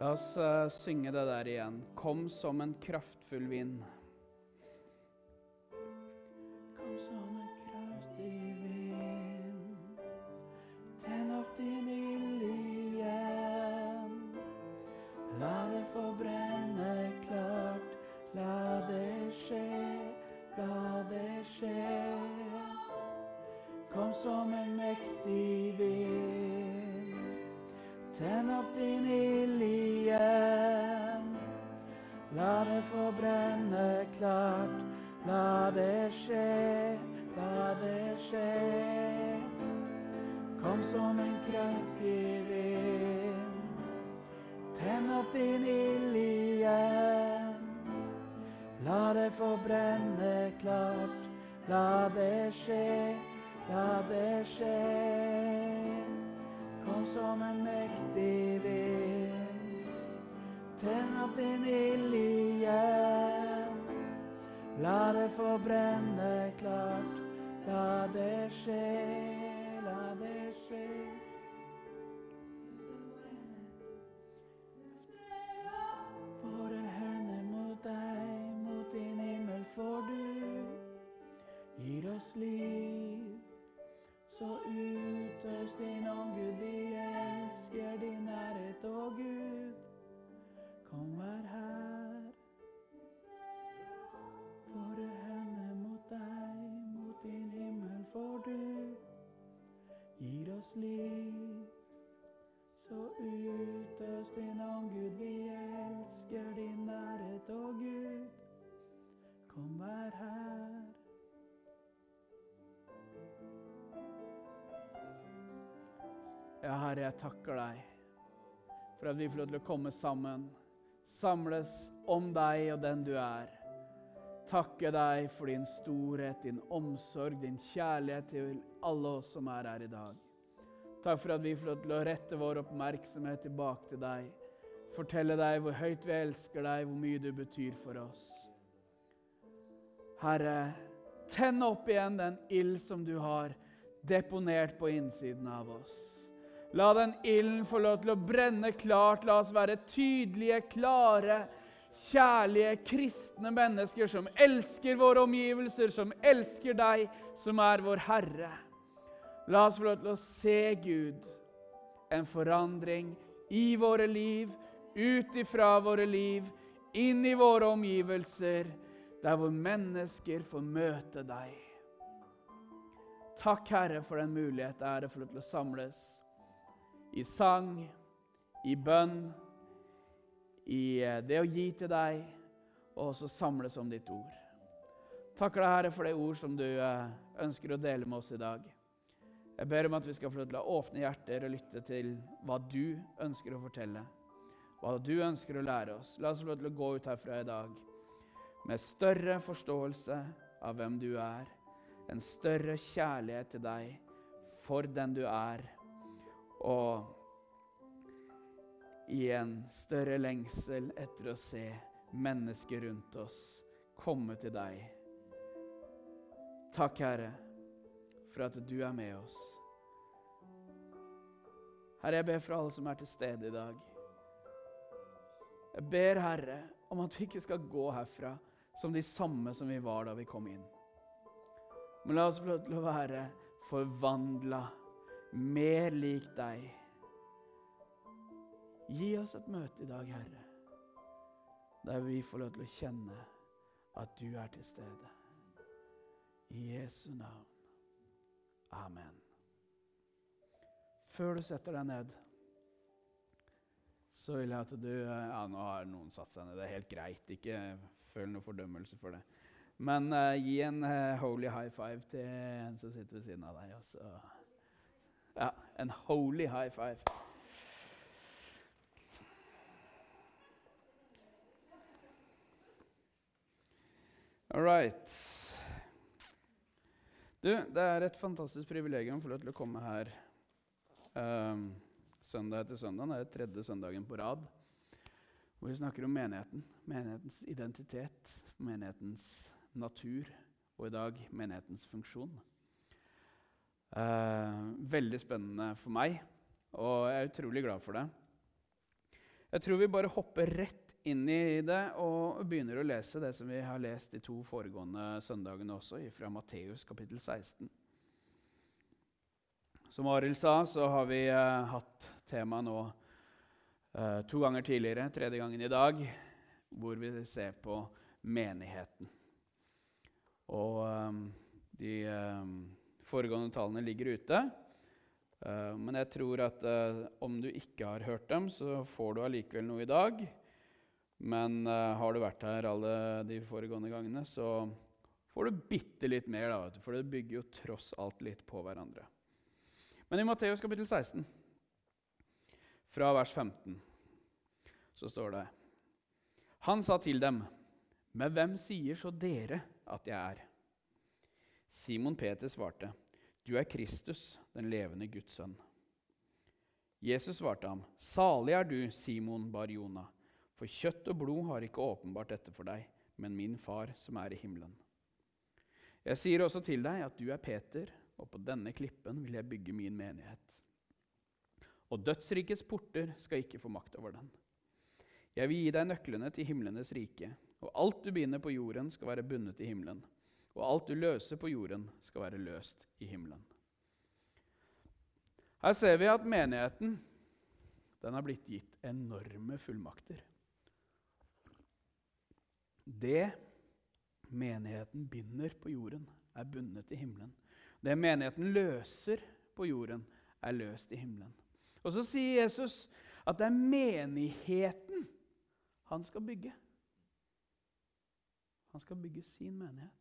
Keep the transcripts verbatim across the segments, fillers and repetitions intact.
La oss uh, synge det der igjen. Kom som en kraftfull vind. Kom som en kraftig vind. Tenn opp din ild igjen. La det få brenne klart. La det skje, la det skje. Kom som en mektig vind. Tenn opp din ild igjen. La det få brenne klart. La det skje, la det skje. Kom som en kraftig vind. Tenn opp din ild igjen. La det få brenne klart. La det skje, la det skje. Kom som en mektig vind. Tenn opp din ild igjen. La det få brenne klart. La det skje, la det skje. Våre hender mot deg, mot din himmel får du. Gir oss liv. Så utøs din ånd, Gud, vi elsker din nærhet, å Gud. Kom, vær her. Våre hender mot deg, mot din himmel får du. Gir oss liv. Så utøs din ånd, Gud, vi elsker din nærhet, å Gud. Kom, vær her. Ja, Herre, jeg takker deg for at vi får lov til å komme sammen, samles om deg og den du er. Takke deg for din storhet, din omsorg, din kjærlighet til alle oss som er her i dag. Takk for at vi får lov til å rette vår oppmerksomhet tilbake til deg. Fortelle deg hvor høyt vi elsker deg, hvor mye du betyr for oss. Herre, tenn opp igjen den ild som du har deponert på innsiden av oss. La den ilden få lov til å brenne klart. La oss være tydelige, klare, kjærlige, kristne mennesker som elsker våre omgivelser, som elsker deg, som er vår Herre. La oss få lov til å se, Gud, en forandring i våre liv, ut ifra våre liv, inn i våre omgivelser, der hvor mennesker får møte deg. Takk, Herre, for den mulighet det er å få lov til å samles i sang, i bønn, i det å gi til deg, og også samles om ditt ord. Takker deg, Herre, for det ord som du ønsker å dele med oss i dag. Jeg ber om at vi skal få lov til å åpne hjerter og lytte til hva du ønsker å fortelle, hva du ønsker å lære oss. La oss få lov til å gå ut herfra i dag med større forståelse av hvem du er, en større kjærlighet til deg for den du er, og i en større lengsel etter å se mennesker rundt oss komme til deg. Takk, Herre, for at du er med oss. Herre, jeg ber for alle som er til stede i dag. Jeg ber, Herre, om at vi ikke skal gå herfra som de samme som vi var da vi kom inn. Men la oss få lov til å være forvandlet, mer lik deg. Gi oss et møte i dag, Herre, der vi får lov til å kjenne at du er til stede. I Jesu navn. Amen. Før du setter deg ned, så vil jeg at du, ja, nå har noen satt seg ned, det er helt greit, ikke føl noe fordømmelse for det. Men uh, gi en uh, holy high five til en som sitter ved siden av deg. Også. Ja, en holy high five. All right. Du, det er et fantastisk privilegium å få lov til å komme her um, søndag etter søndag. Det er tredje søndagen på rad, hvor vi snakker om menigheten, menighetens identitet, menighetens natur, og i dag menighetens funksjon. Uh, veldig spennende for meg, og jeg er utrolig glad for det. Jeg tror vi bare hopper rett inn i det og begynner å lese det som vi har lest de to foregående søndagene også, fra Matteus kapittel seksten. Som Arild sa, så har vi uh, hatt tema nå uh, to ganger tidligere, tredje gangen i dag, hvor vi ser på menigheten. Og um, de um, foregående talene ligger ute. Uh, men jeg tror at uh, om du ikke har hørt dem, så får du allikevel noe i dag. Men uh, har du vært her alle de foregående gangene, så får du bitte litt mer, da, for det bygger jo tross alt litt på hverandre. Men i Matteus kapittel seksten, fra vers femten, så står det: Han sa til dem: «Men hvem sier så dere at jeg er?» Simon Peter svarte: «Du er Kristus, den levende Guds sønn.» Jesus svarte ham: «Salig er du, Simon Bar-Jona, for kjøtt og blod har ikke åpenbart dette for deg, men min far som er i himmelen. Jeg sier også til deg at du er Peter, og på denne klippen vil jeg bygge min menighet. Og dødsrikets porter skal ikke få makt over den. Jeg vil gi deg nøklene til himlenes rike, og alt du binder på jorden skal være bundet i himmelen, og alt du løser på jorden skal være løst i himmelen.» Her ser vi at menigheten, den har blitt gitt enorme fullmakter. Det menigheten binder på jorden er bundet i himmelen. Det menigheten løser på jorden er løst i himmelen. Og så sier Jesus at det er menigheten han skal bygge. Han skal bygge sin menighet.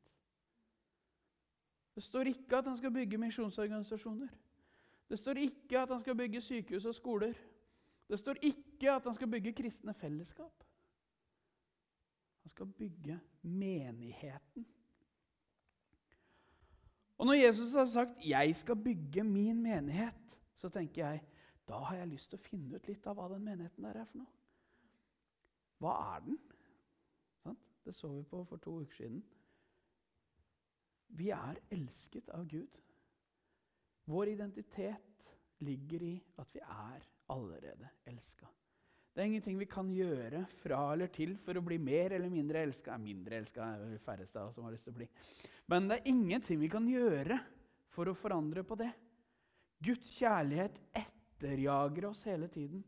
Det står ikke at han skal bygge misjonsorganisasjoner. Det står ikke at han skal bygge sykehus og skoler. Det står ikke at han skal bygge kristne fellesskap. Han skal bygge menigheten. Og når Jesus har sagt, «Jeg skal bygge min menighet», så tenker jeg, da har jeg lyst til å finne ut litt av hva den menigheten der er for noe. Hva er den? Det så vi på for to uker siden. Vi er elsket av Gud. Vår identitet ligger i at vi er allerede elsket. Det er ingenting vi kan gjøre fra eller til for å bli mer eller mindre elsket. Mindre elsket er jo færreste av oss som har lyst til å bli. Men det er ingenting vi kan gjøre for å forandre på det. Guds kjærlighet etterjager oss hele tiden.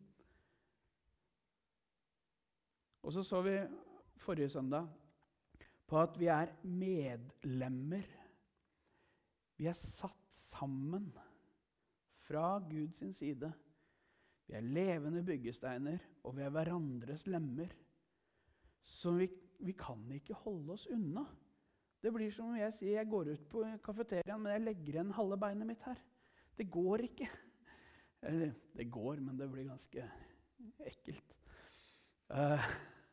Og så så vi forrige søndag på at vi er medlemmer. Vi er satt sammen fra Guds side. Vi er levende byggesteiner, og vi er hverandres lemmer. Så vi, vi kan ikke holde oss unna. Det blir som om jeg sier, jeg går ut på kafeteriaen, men jeg legger igjen halve beinet mitt her. Det går ikke. Eller, det går, men det blir ganske ekkelt. Uh,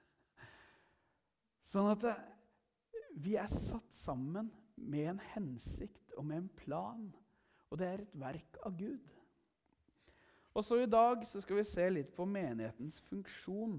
sånn at uh, vi er satt sammen med en hensikt og med en plan. Og det er et verk av Gud. Og så i dag så skal vi se litt på menighetens funksjon.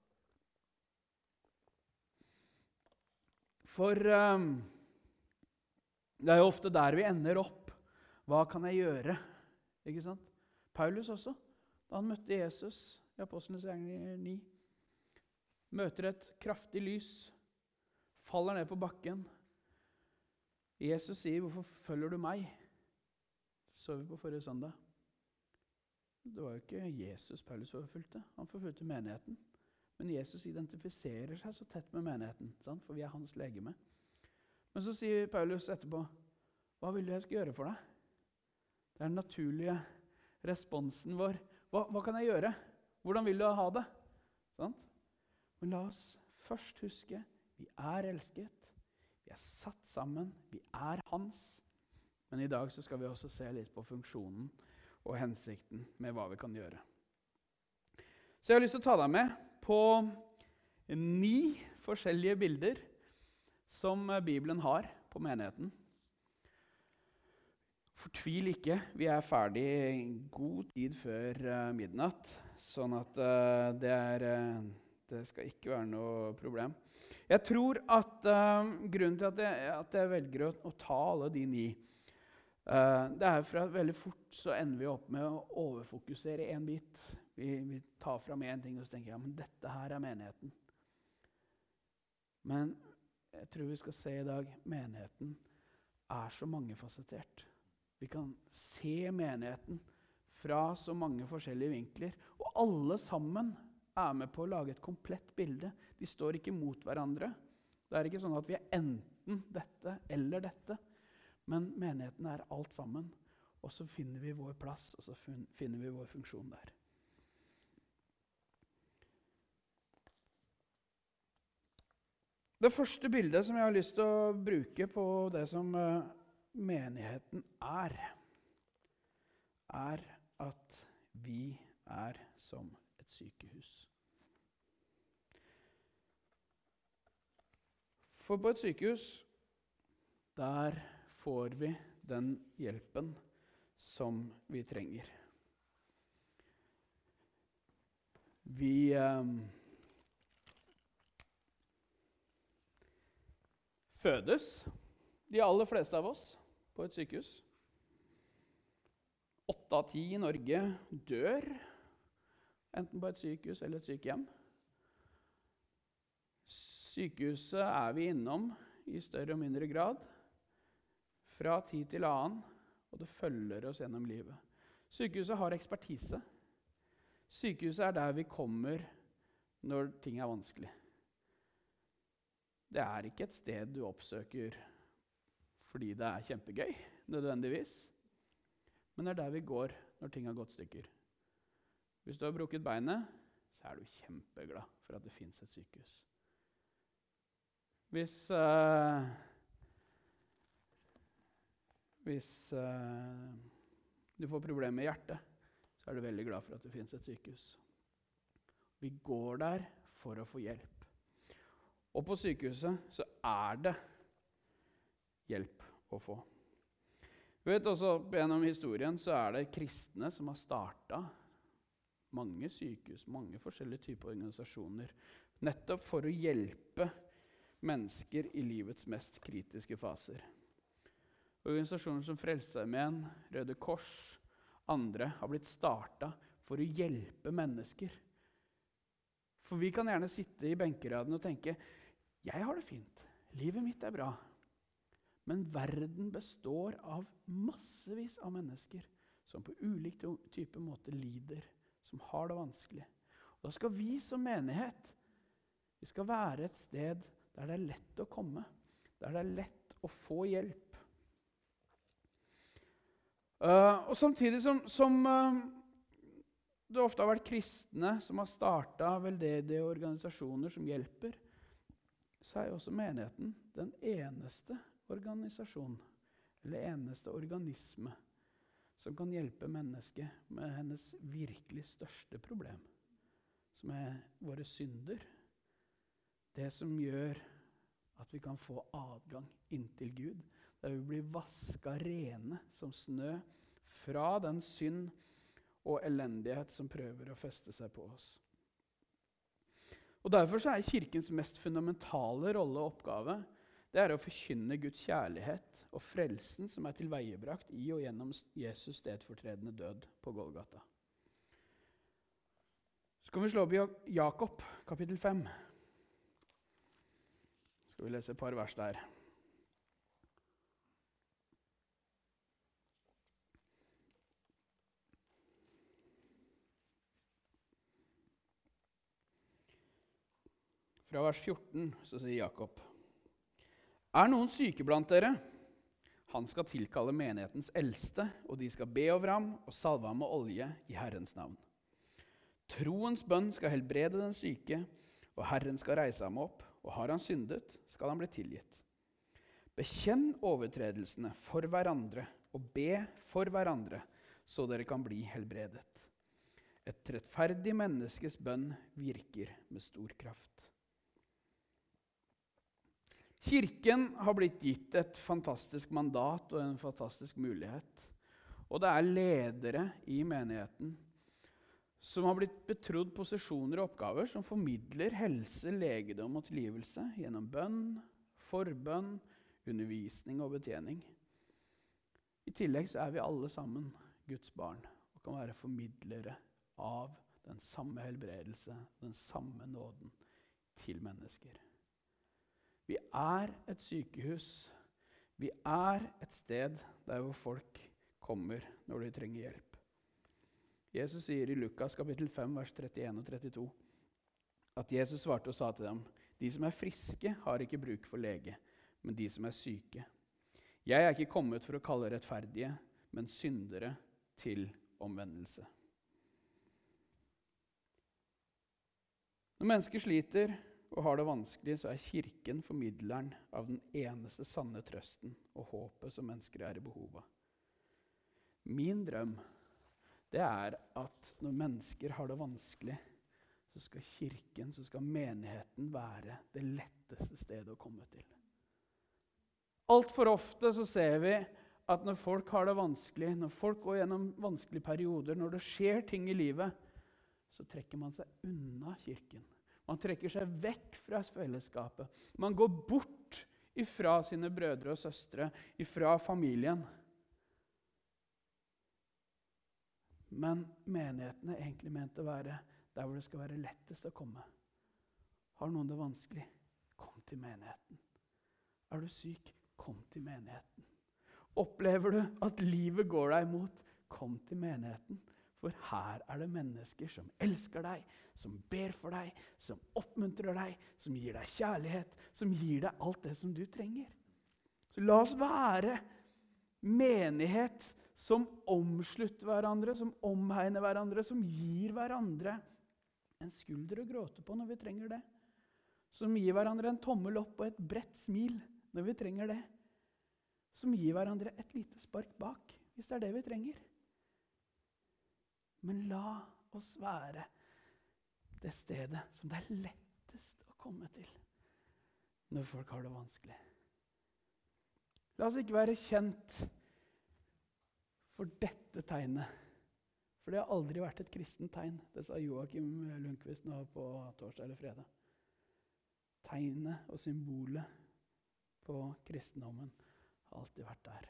For um, det er jo ofte der vi ender opp. Hva kan jeg gjøre? Ikke sant? Paulus også, da han møtte Jesus i Apostlenes gjerninger ni, møter et kraftig lys, faller ned på bakken. Jesus sier, hvorfor følger du meg? Det så vi på forrige søndag. Det var jo ikke Jesus Paulus forfulgte, han forfulgte menigheten. Men Jesus identifiserer seg så tett med menigheten, sant? For vi er hans legeme. Men så sier Paulus etterpå, hva vil du jeg skal gjøre for deg? Det er den naturlige responsen vår. Hva, hva kan jeg gjøre? Hvordan vil du ha det? Sant? Men la oss først huske, vi er elsket, vi er satt sammen, vi er hans. Men i dag så skal vi også se litt på funksjonen og hensikten med hva vi kan gjøre. Så jeg har lyst til å ta deg med på ni forskjellige bilder som Bibelen har på menigheten. Fortvil ikke, vi er ferdig god tid før midnatt, sånn at det, er, det skal ikke være noe problem. Jeg tror at uh, grunnen til at jeg, at jeg velger å, å ta alle de ni, uh, det er for at veldig fort så ender vi opp med å overfokusere en bit. Vi, vi tar fram en ting og så tenker jeg, ja, men dette her er menigheten. Men jeg tror vi skal se i dag, menigheten er så mangefasettert. Vi kan se menigheten fra så mange forskjellige vinkler, og alle sammen er med på å lage et komplett bilde. De står ikke mot hverandre. Det er ikke sånn at vi er enten dette eller dette, men menigheten er alt sammen. Og så finner vi vår plass, og så finner vi vår funksjon der. Det første bildet som jeg har lyst til å bruke på det som menigheten er, er at vi er som et sykehus. For på et sykehus, der får vi den hjelpen som vi trenger. Vi eh, fødes, de aller fleste av oss, på et sykehus. Åtte av ti i Norge dør, enten på et sykehus eller et sykehjem. Sykehuset er vi innom i større og mindre grad, fra tid til annen, og det følger oss gjennom livet. Sykehuset har ekspertise. Sykehuset er der vi kommer når ting er vanskelig. Det er ikke et sted du oppsøker fordi det er kjempegøy, nødvendigvis. Men det er der vi går når ting har gått stykker. Hvis du har brukket beinet, så er du kjempeglad for at det finnes et sykehus. Hvis... Uh, Hvis uh, du får problemer med hjertet, så er du veldig glad for at det finnes et sykehus. Vi går der for å få hjelp. Og på sykehuset så er det hjelp å få. Vi vet også, gjennom historien, så er det kristne som har startet mange sykehus, mange forskjellige typer organisasjoner, nettopp for å hjelpe mennesker i livets mest kritiske faser. Organisasjoner som Frelsesarmeen, Røde Kors, andre har blitt startet for å hjelpe mennesker. For vi kan gjerne sitte i benkeraden og tenke, jeg har det fint, livet mitt er bra. Men verden består av massevis av mennesker som på ulik type måte lider, som har det vanskelig. Og da skal vi som menighet, vi skal være et sted der det er lett å komme, der det er lett å få hjelp. Uh, og samtidig som, som uh, det ofte har vært kristne som har startet veldedige organisasjoner som hjelper, så er jo også menigheten den eneste organisasjon, eller eneste organisme, som kan hjelpe mennesket med hennes virkelig største problem, som er våre synder. Det som gjør at vi kan få adgang inn til Gud, der vi blir vasket rene som snø fra den synd og elendighet som prøver å feste seg på oss. Og derfor så er kirkens mest fundamentale rolle og oppgave, det er å forkynne Guds kjærlighet og frelsen som er tilveiebrakt i og gjennom Jesus stedfortredende død på Golgata. Så kan vi slå opp i Jakob, kapittel fem. Skal vi lese et par vers der. Fra vers fjorten så sier Jakob, «Er noen syke blant dere? Han skal tilkalle menighetens eldste, og de skal be over ham og salve ham med olje i Herrens navn. Troens bønn skal helbrede den syke, og Herren skal reise ham opp, og har han syndet, skal han bli tilgitt. Bekjenn overtredelsene for hverandre, og be for hverandre, så dere kan bli helbredet. Et rettferdig menneskes bønn virker med stor kraft.» Kirken har blitt gitt et fantastisk mandat og en fantastisk mulighet. Og det er ledere i menigheten som har blitt betrodd posisjoner og oppgaver som formidler helse, legedom og tilgivelse gjennom bønn, forbønn, undervisning og betjening. I tillegg så er vi alle sammen Guds barn og kan være formidlere av den samme helbredelse, den samme nåden til mennesker. Vi er et sykehus. Vi er et sted der hvor folk kommer når de trenger hjelp. Jesus sier i Lukas kapittel fem, vers trettien og trettito, at Jesus svarte og sa til dem, de som er friske har ikke bruk for lege, men de som er syke. Jeg er ikke kommet for å kalle rettferdige, men syndere til omvendelse. Når mennesker sliter og har det vanskelig, så er kirken formidleren av den eneste sanne trøsten og håpet som mennesker er i behov av. Min drøm, det er at når mennesker har det vanskelig, så skal kirken, så skal menigheten være det letteste stedet å komme til. Alt for ofte så ser vi at når folk har det vanskelig, når folk går gjennom vanskelige perioder, når det skjer ting i livet, så trekker man seg unna kirken. Man trekker seg vekk fra fellesskapet. Man går bort ifra sine brødre og søstre, ifra familien. Men menigheten er egentlig ment å være der hvor det skal være lettest å komme. Har noen det vanskelig? Kom til menigheten. Er du syk? Kom til menigheten. Opplever du at livet går deg imot? Kom til menigheten. For her er det mennesker som elsker deg, som ber for deg, som oppmuntrer deg, som gir deg kjærlighet, som gir deg alt det som du trenger. Så la oss være menighet som omslutter hverandre, som omhegner hverandre, som gir hverandre en skulder å gråte på når vi trenger det. Som gir hverandre en tommel opp og et bredt smil når vi trenger det. Som gir hverandre et lite spark bak, hvis det er det vi trenger. Men la oss være det stedet som det er lettest å komme til når folk har det vanskelig. La oss ikke være kjent for dette tegnet, for det har aldri vært et kristent tegn. Det sa Joakim Lundqvist nå på torsdag eller fredag. Tegnet og symbolet på kristendommen har alltid vært der.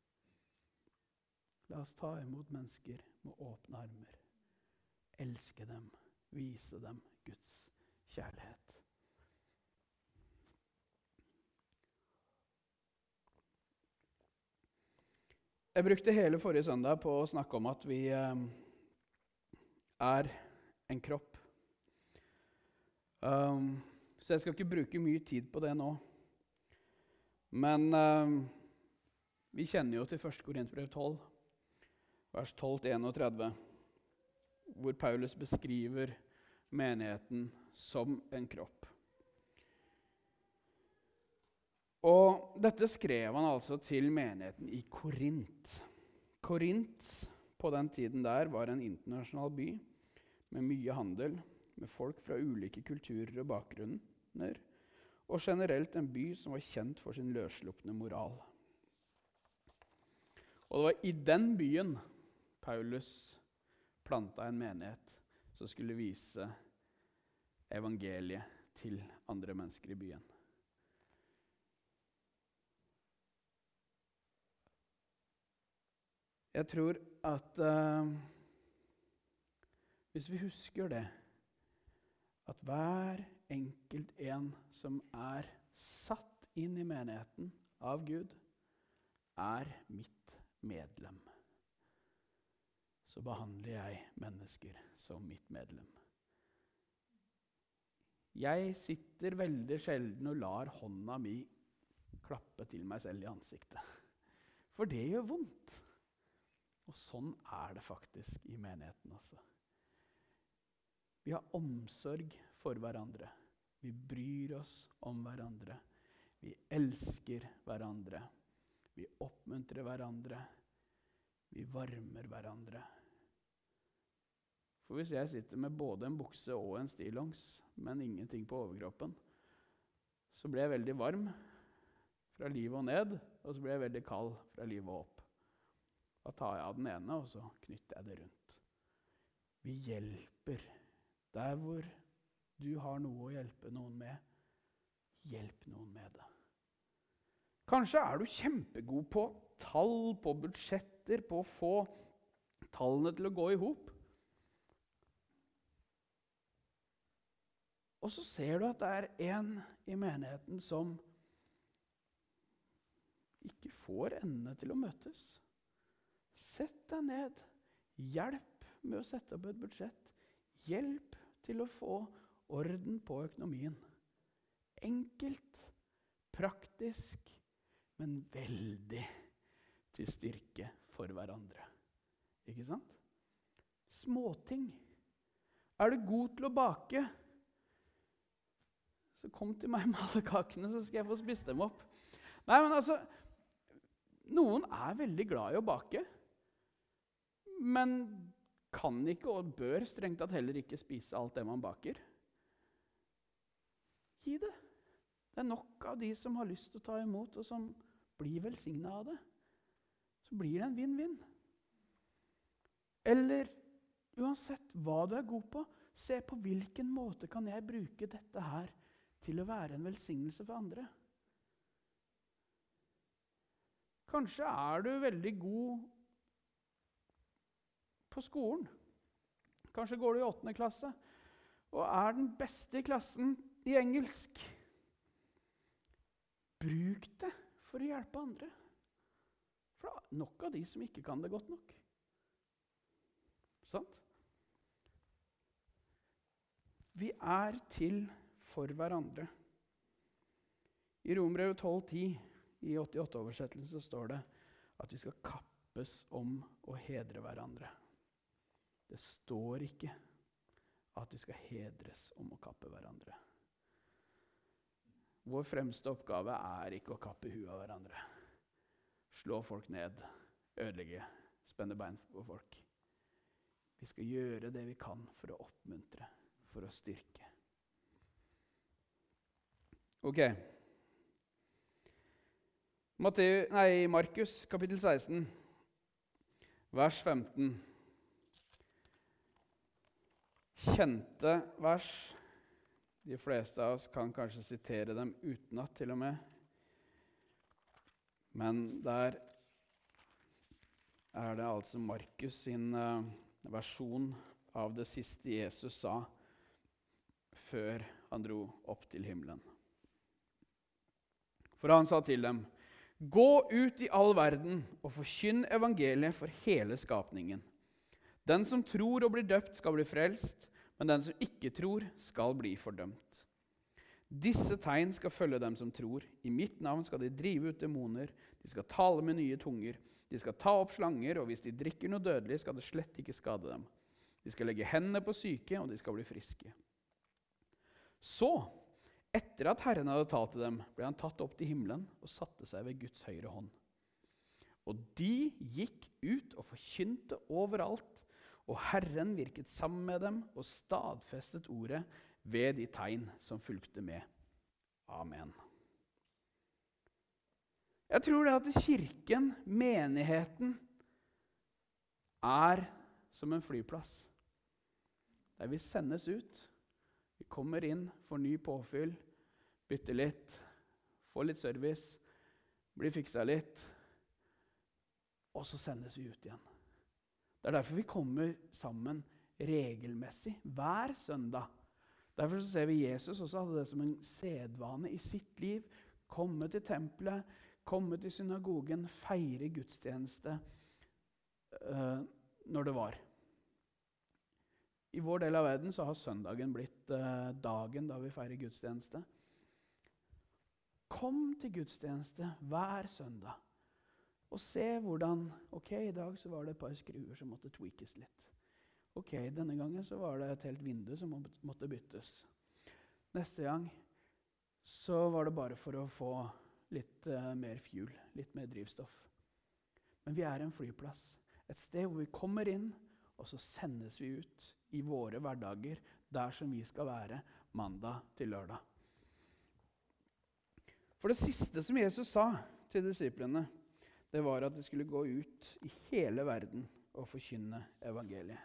La oss ta imot mennesker med åpne armer. Elske dem, vise dem Guds kjærlighet. Jeg brukte hele forrige søndag på å snakke om at vi eh, er en kropp. Um, så jeg skal ikke bruke mye tid på det nå. Men eh, vi kjenner jo til første Korinterbrev tolv, vers tolv til trettien, hvor Paulus beskriver menigheten som en kropp. Og dette skrev han altså til menigheten i Korint. Korint på den tiden der var en internasjonal by med mye handel, med folk fra ulike kulturer og bakgrunner, og generelt en by som var kjent for sin løsslupne moral. Og det var i den byen Paulus planta en menighet som skulle vise evangeliet til andre mennesker i byen. Jeg tror at uh, hvis vi husker det, at hver enkelt en som er satt inn i menigheten av Gud, er mitt medlem, så behandler jeg mennesker som mitt medlem. Jeg sitter veldig sjelden og lar hånda mi klappe til meg selv i ansiktet. For det gjør vondt. Og sånn er det faktisk i menigheten også. Vi har omsorg for hverandre. Vi bryr oss om hverandre. Vi elsker hverandre. Vi oppmuntrer hverandre. Vi varmer hverandre. For hvis jeg sitter med både en bukse og en stillongs, men ingenting på overkroppen, så blir jeg veldig varm fra livet og ned, og så blir jeg veldig kald fra livet og opp. Da tar jeg av den ene, og så knytter jeg det rundt. Vi hjelper. Der hvor du har noe å hjelpe noen med, hjelp noen med det. Kanskje er du kjempegod på tall, på budsjetter, på å få tallene til å gå i hop. Og så ser du at det er en i menigheten som ikke får endene til å møtes. Sett deg ned. Hjelp med å sette opp et budsjett. Hjelp til å få orden på økonomien. Enkelt, praktisk, men veldig til styrke for hverandre. Ikke sant? Småting. Er du god til å bake, så kom til meg med alle kakene, så skal jeg få spist dem opp. Nei, men altså, noen er veldig glad i å bake, men kan ikke og bør strengt tatt heller ikke spise alt det man baker. Gi det. Det er nok av de som har lyst til å ta imot, og som blir velsignet av det. Så blir det en vinn-vinn. Eller uansett hva du er god på, se på hvilken måte kan jeg bruke dette her til å være en velsignelse for andre. Kanskje er du veldig god på skolen. Kanskje går du i åttende klasse og er den beste i klassen i engelsk. Bruk det for å hjelpe andre. For det er nok av de som ikke kan det godt nok. Sant? Vi er til for hverandre. I Romerbrevet tolv ti i åttiåtte-oversettelsen så står det at vi skal kappes om å hedre hverandre. Det står ikke at vi skal hedres om å kappe hverandre. Vår fremste oppgave er ikke å kappe huet av hverandre. Slå folk ned, ødelegge, spenne bein på folk. Vi skal gjøre det vi kan for å oppmuntre, for å styrke. Ok. Matteo, nei, Markus, kapittel seksten, vers femten. Kjente vers. De fleste av oss kan kanskje sitere dem utenat til og med. Men der er det altså Markus sin uh, versjon av det siste Jesus sa før han dro opp til himmelen. For han sa til dem, gå ut i all verden og forkynn evangeliet for hele skapningen. Den som tror og blir døpt skal bli frelst, men den som ikke tror skal bli fordømt. Disse tegn skal følge dem som tror. I mitt navn skal de drive ut demoner, de skal tale med nye tunger, de skal ta opp slanger, og hvis de drikker noe dødelig skal det slett ikke skade dem. De skal legge hendene på syke, og de skal bli friske. Så, etter at Herren hadde talt til dem, ble han tatt opp til himmelen og satte seg ved Guds høyre hånd. Og de gikk ut og forkynte overalt, og Herren virket sammen med dem og stadfestet ordet ved de tegn som fulgte med. Amen. Jeg tror det at kirken, menigheten, er som en flyplass. Der vi sendes ut. Vi kommer inn, får ny påfyll, bytter litt, får litt service, blir fiksa litt, og så sendes vi ut igjen. Det er derfor vi kommer sammen regelmessig, hver søndag. Derfor så ser vi Jesus også hadde det som en sedvane i sitt liv. Komme til tempelet, komme til synagogen, feire gudstjeneste uh, når det var. I vår del av verden så har søndagen blitt uh, dagen da vi feirer gudstjeneste. Kom til gudstjeneste hver søndag. Og se hvordan, ok, i dag så var det et par skruer som måtte tweakes litt. Ok, denne gangen så var det et helt vindu som måtte byttes. Neste gang så var det bare for å få litt uh, mer fuel, litt mer drivstoff. Men vi er en flyplass, et sted hvor vi kommer inn, og så sendes vi ut i våre hverdager, der som vi skal være mandag til lørdag. For det siste som Jesus sa til disiplene, det var at de skulle gå ut i hele verden og forkynne evangeliet.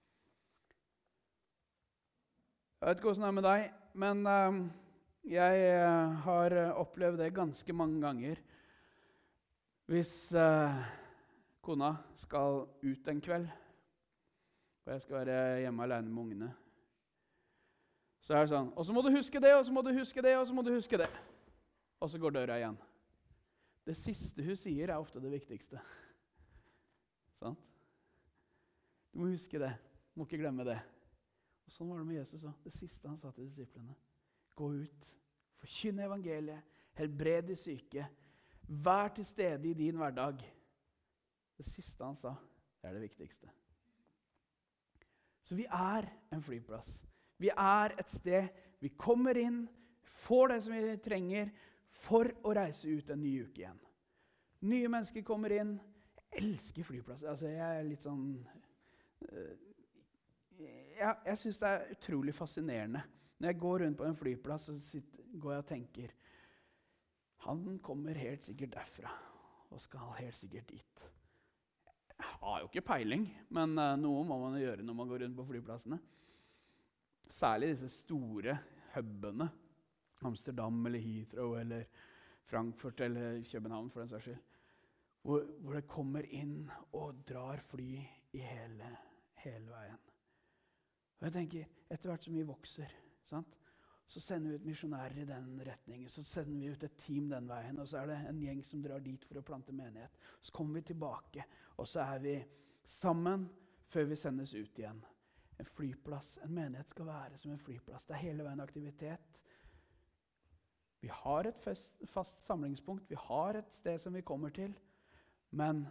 Jeg vet ikke hvordan det er med deg, men uh, jeg uh, har opplevd det ganske mange ganger. Hvis uh, kona skal ut en kveld, og jeg skal være hjemme alene med ungene, Så er det sånn, og så må du huske det, og så må du huske det, og så må du huske det. Og så går døra igjen. Det siste hun sier er ofte det viktigste. Sant? Du må huske det. Du må ikke glemme det. Og sånn var det med Jesus også. Det siste han sa til disiplene. Gå ut, forkynn evangeliet, helbred de syke, vær til stede i din hverdag. Det siste han sa, det er det viktigste. Så vi er en flyplass. Vi er et sted, vi kommer inn, får det som vi trenger for å reise ut en ny uke igjen. Nye mennesker kommer inn. Jeg elsker flyplasser. Altså, jeg er litt sånn... Øh, jeg jeg synes det er utrolig fascinerende. Når jeg går rundt på en flyplass, så sitter, går jeg og tenker, han kommer helt sikkert derfra, og skal helt sikkert dit. Jeg har jo ikke peiling, men uh, noe må man gjøre når man går rundt på flyplassene. Særlig disse store hubbene, Amsterdam eller Heathrow eller Frankfurt eller København for den saks skyld, hvor, hvor det kommer inn og drar fly i hele, hele veien. Og jeg tenker, etter hvert som vi vokser, sant? Så sender vi ut misjonærer i den retningen, så sender vi ut et team den veien, og så er det en gjeng som drar dit for å plante menighet. Så kommer vi tilbake, og så er vi sammen før vi sendes ut igjen. En flyplass, en menighet skal være som en flyplass. Det er hele veien aktivitet. Vi har et fast, fast samlingspunkt, vi har et sted som vi kommer til, men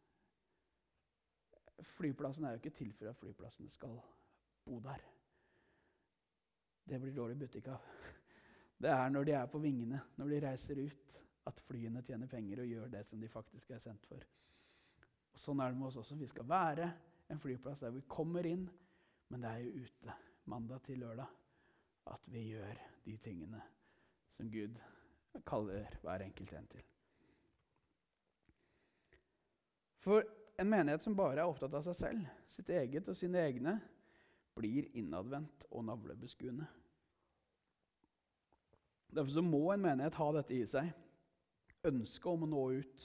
flyplassen er jo ikke til for at flyplassen skal bo der. Det blir dårlig butikk av. Det er når de er på vingene, når de reiser ut, at flyene tjener penger og gjør det som de faktisk er sendt for. Og sånn er det med oss også. Vi skal være en flyplass der vi kommer inn, men det er jo ute, mandag til lørdag, at vi gjør de tingene som Gud kaller hver enkelt en til. For en menighet som bare er opptatt av seg selv, sitt eget og sine egne, blir innadvendt og navlebeskuende. Derfor så må en menighet ha dette i seg, ønske om å nå ut.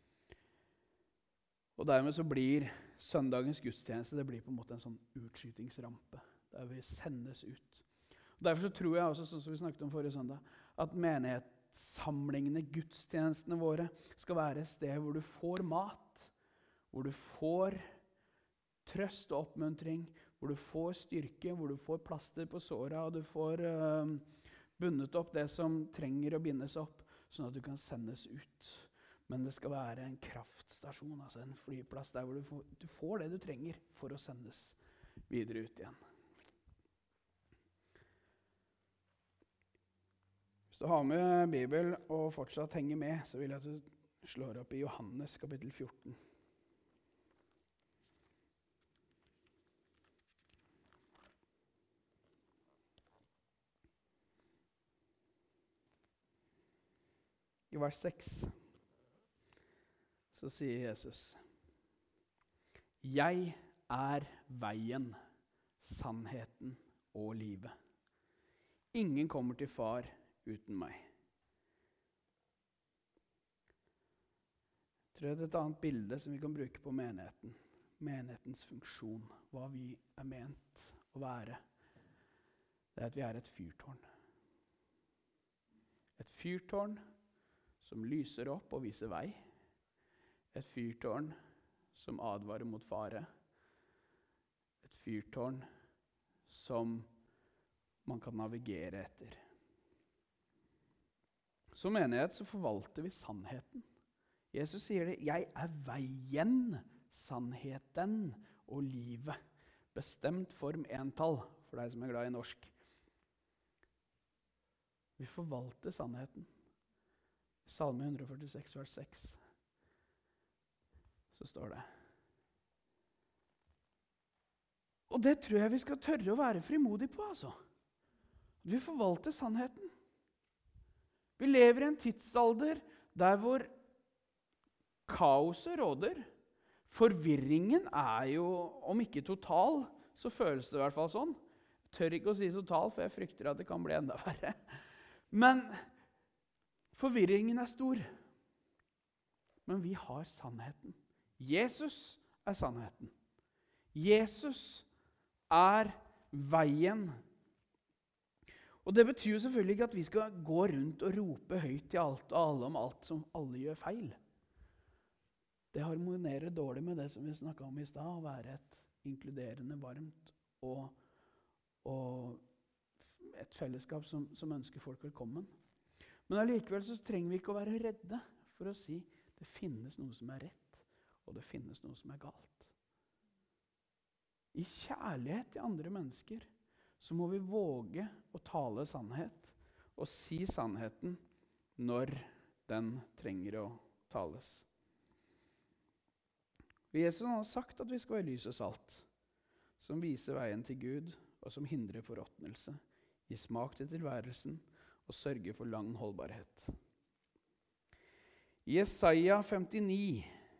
Og dermed så blir søndagens gudstjeneste, det blir på en måte en sånn utskytingsrampe, der vi sendes ut. Og derfor så tror jeg også, sånn som vi snakket om forrige søndag, at menighetssamlingene, gudstjenestene våre, skal være et sted hvor du får mat, hvor du får trøst og oppmuntring, hvor du får styrke, hvor du får plaster på såra, og du får uh, bundet opp det som trenger å bindes opp, sånn at du kan sendes ut. Men det skal være en kraftstasjon, altså en flyplass, der hvor du får, du får det du trenger for å sendes videre ut igjen. Hvis du har med Bibel og fortsatt henger med, så vil jeg at du slår opp i Johannes kapittel fjorten. I vers seks så sier Jesus, «Jeg er veien, sannheten og livet. Ingen kommer til far uten meg.» Jeg tror det er et annet bilde som vi kan bruke på menigheten. Menighetens funksjon, hva vi er ment å være. Det er at vi er et fyrtårn. Et fyrtårn som lyser opp og viser vei. Et fyrtårn som advarer mot fare. Et fyrtårn som man kan navigere etter. Som menighet så forvalter vi sannheten. Jesus sier det, «Jeg er veien, sannheten og livet.» Bestemt form entall, for deg som er glad i norsk. Vi forvalter sannheten. Salme one forty-six, vers six, så står det. Og det tror jeg vi skal tørre å være frimodige på, altså. Vi forvalter sannheten. Vi lever i en tidsalder der hvor kaoset råder. Forvirringen er jo, om ikke total, så føles det i hvert fall sånn. Jeg tør ikke å si total, for jeg frykter at det kan bli enda verre. Men forvirringen er stor, men vi har sannheten. Jesus er sannheten. Jesus er veien. Og det betyr jo selvfølgelig ikke at vi skal gå rundt og rope høyt til alt og alle om alt som alle gjør feil. Det harmonerer dårlig med det som vi snakket om i stad, å være et inkluderende, varmt og, og et fellesskap som, som ønsker folk velkommen. Men allikevel så trenger vi ikke å være redde for å si det finnes noe som er rett, og det finnes noe som er galt. I kjærlighet til andre mennesker så må vi våge å tale sannhet og si sannheten når den trenger å tales. Jesus har sagt at vi skal være lys og salt, som viser veien til Gud og som hindrer forråtnelse, gir smak til tilværelsen og sørger for lang holdbarhet. I Jesaja femtini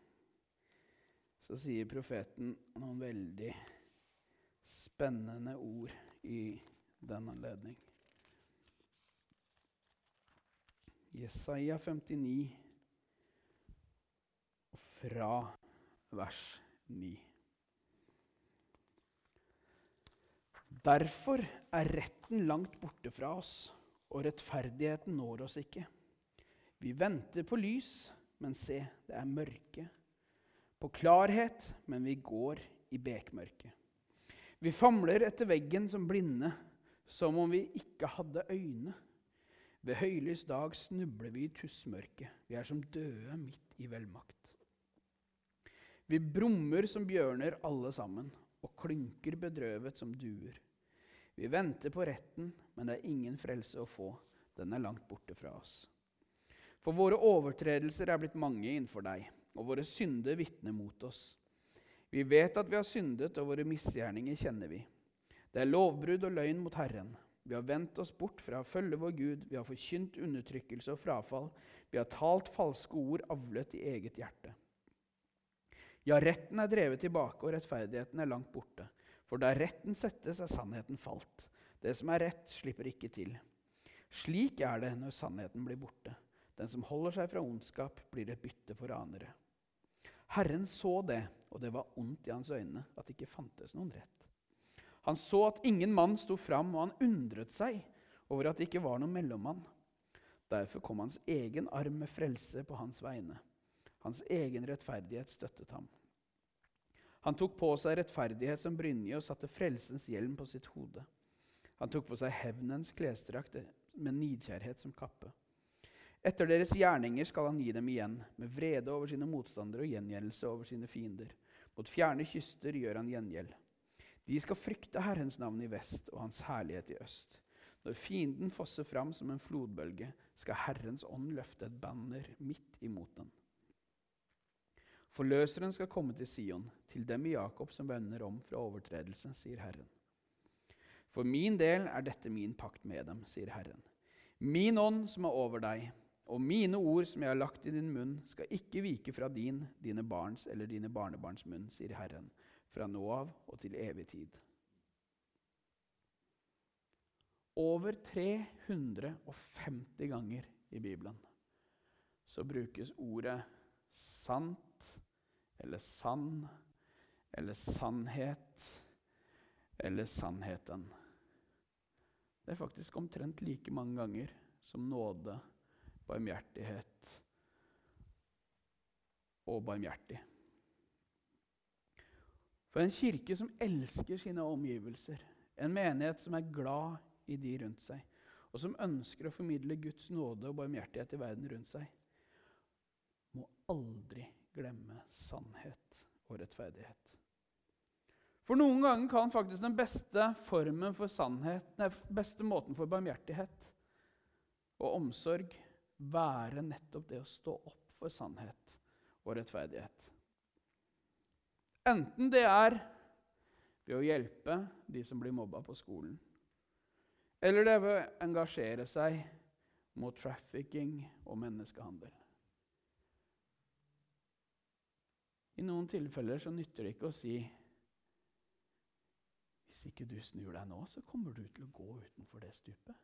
så sier profeten noen veldig spennende ord i den anledning. Jesaja femtini fra vers ni. Derfor er retten langt borte fra oss, og rettferdigheten når oss ikke. Vi venter på lys, men se, det er mørke. På klarhet, men vi går i bekmørke. Vi famler etter veggen som blinde, som om vi ikke hadde øyne. Ved høylys dag snubler vi i tussmørke. Vi er som døde midt i velmakt. Vi brummer som bjørner alle sammen, og klynker bedrøvet som duer. Vi venter på retten, men det er ingen frelse å få. Den er langt borte fra oss. For våre overtredelser er blitt mange innenfor deg, og våre synder vitner mot oss. Vi vet at vi har syndet, og våre misgjerninger kjenner vi. Det er lovbrudd og løgn mot Herren. Vi har vendt oss bort fra å følge vår Gud. Vi har forkynt undertrykkelse og frafall. Vi har talt falske ord, avlet i eget hjerte. Ja, retten er drevet tilbake, og rettferdigheten er langt borte. For da retten settes, er sannheten falt. Det som er rett, slipper ikke til. Slik er det når sannheten blir borte. Den som holder seg fra ondskap, blir et bytte for ranere. Herren så det, og det var ondt i hans øyne, at det ikke fantes noen rett. Han så at ingen mann sto fram, og han undret seg over at det ikke var noen mellommann. Derfor kom hans egen arm med frelse på hans vegne. Hans egen rettferdighet støttet ham. Han tok på seg rettferdighet som brynje og satte frelsens hjelm på sitt hode. Han tok på seg hevnens klesdrakt med nidkjærhet som kappe. Etter deres gjerninger skal han gi dem igjen, med vrede over sine motstandere og gjengjeldelse over sine fiender. Mot fjerne kyster gjør han gjengjeld. De skal frykte Herrens navn i vest og hans herlighet i øst. Når fienden fosser fram som en flodbølge, skal Herrens ånd løfte et banner midt imot den. Forløseren skal komme til Sion, til dem i Jakob som vender om fra overtredelse, sier Herren. For min del er dette min pakt med dem, sier Herren. Min ånd som er over deg, og mine ord som jeg har lagt i din munn, skal ikke vike fra din, dine barns eller dine barnebarns munn, sier Herren, fra nå av og til evig tid. Over tre hundre og femti ganger i Bibelen så brukes ordet sant, eller sann, eller sannhet, eller sannheten. Det er faktisk omtrent like mange ganger som nåde, barmhjertighet og barmhjertig. For en kirke som elsker sine omgivelser, en menighet som er glad i de rundt seg, og som ønsker å formidle Guds nåde og barmhjertighet i verden rundt seg, må aldri glemme sannhet og rettferdighet. For noen ganger kan faktisk den beste formen for sannhet, den beste måten for barmhjertighet og omsorg være nettopp det å stå opp for sannhet og rettferdighet. Enten det er ved å hjelpe de som blir mobbet på skolen, eller det er ved å engasjere seg mot trafficking og menneskehandel. I noen tilfeller så nytter det ikke å si hvis ikke du snur deg nå, så kommer du til å gå utenfor det stupet.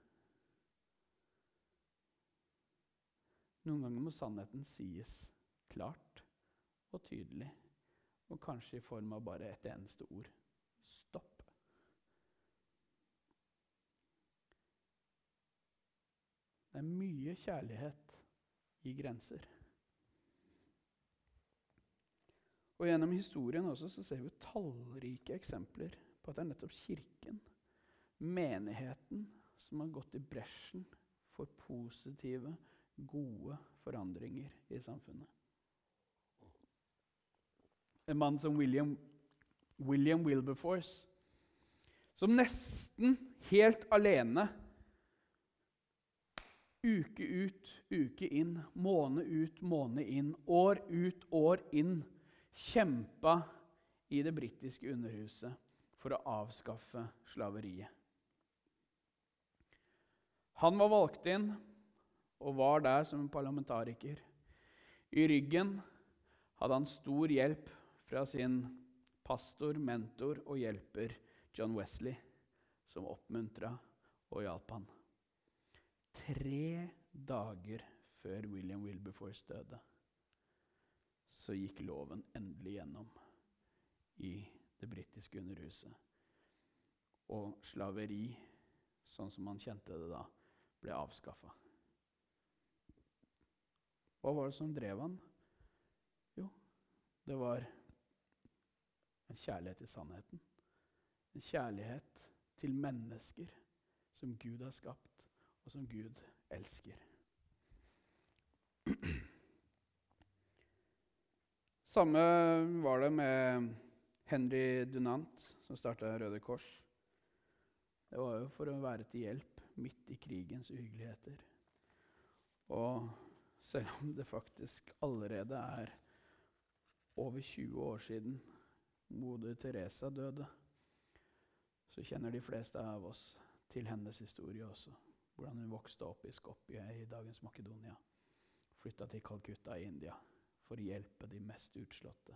Noen ganger må sannheten sies klart og tydelig, og kanskje i form av bare et eneste ord. Stopp. Det er mye kjærlighet i grenser. Og gjennom historien også så ser vi tallrike eksempler på at det er nettopp kirken, menigheten, som har gått i bresjen for positive, gode forandringer i samfunnet. En mann som William, William Wilberforce, som nesten helt alene, uke ut, uke inn, måned ut, måned inn, år ut, år inn, kjempa i det britiske underhuset for å avskaffe slaveriet. Han var valgt inn og var der som en parlamentariker. I ryggen hadde han stor hjelp fra sin pastor, mentor og hjelper John Wesley, som oppmuntret og hjalp han. Tre dager før William Wilberforce døde, så gikk loven endelig gjennom i det britiske underhuset. Og slaveri, sånn som man kjente det da, ble avskaffet. Hva var det som drev han? Jo, det var en kjærlighet til sannheten. En kjærlighet til mennesker som Gud har skapt, og som Gud elsker. Samme var det med Henry Dunant, som startet Røde Kors. Det var jo for å være til hjelp midt i krigens uhyggeligheter. Og selv om det faktisk allerede er over tjue år siden moder Teresa døde, så kjenner de fleste av oss til hennes historie også. Hvordan hun vokste opp i Skopje i dagens Makedonia, flyttet til Calcutta i India for å hjelpe de mest utslåtte.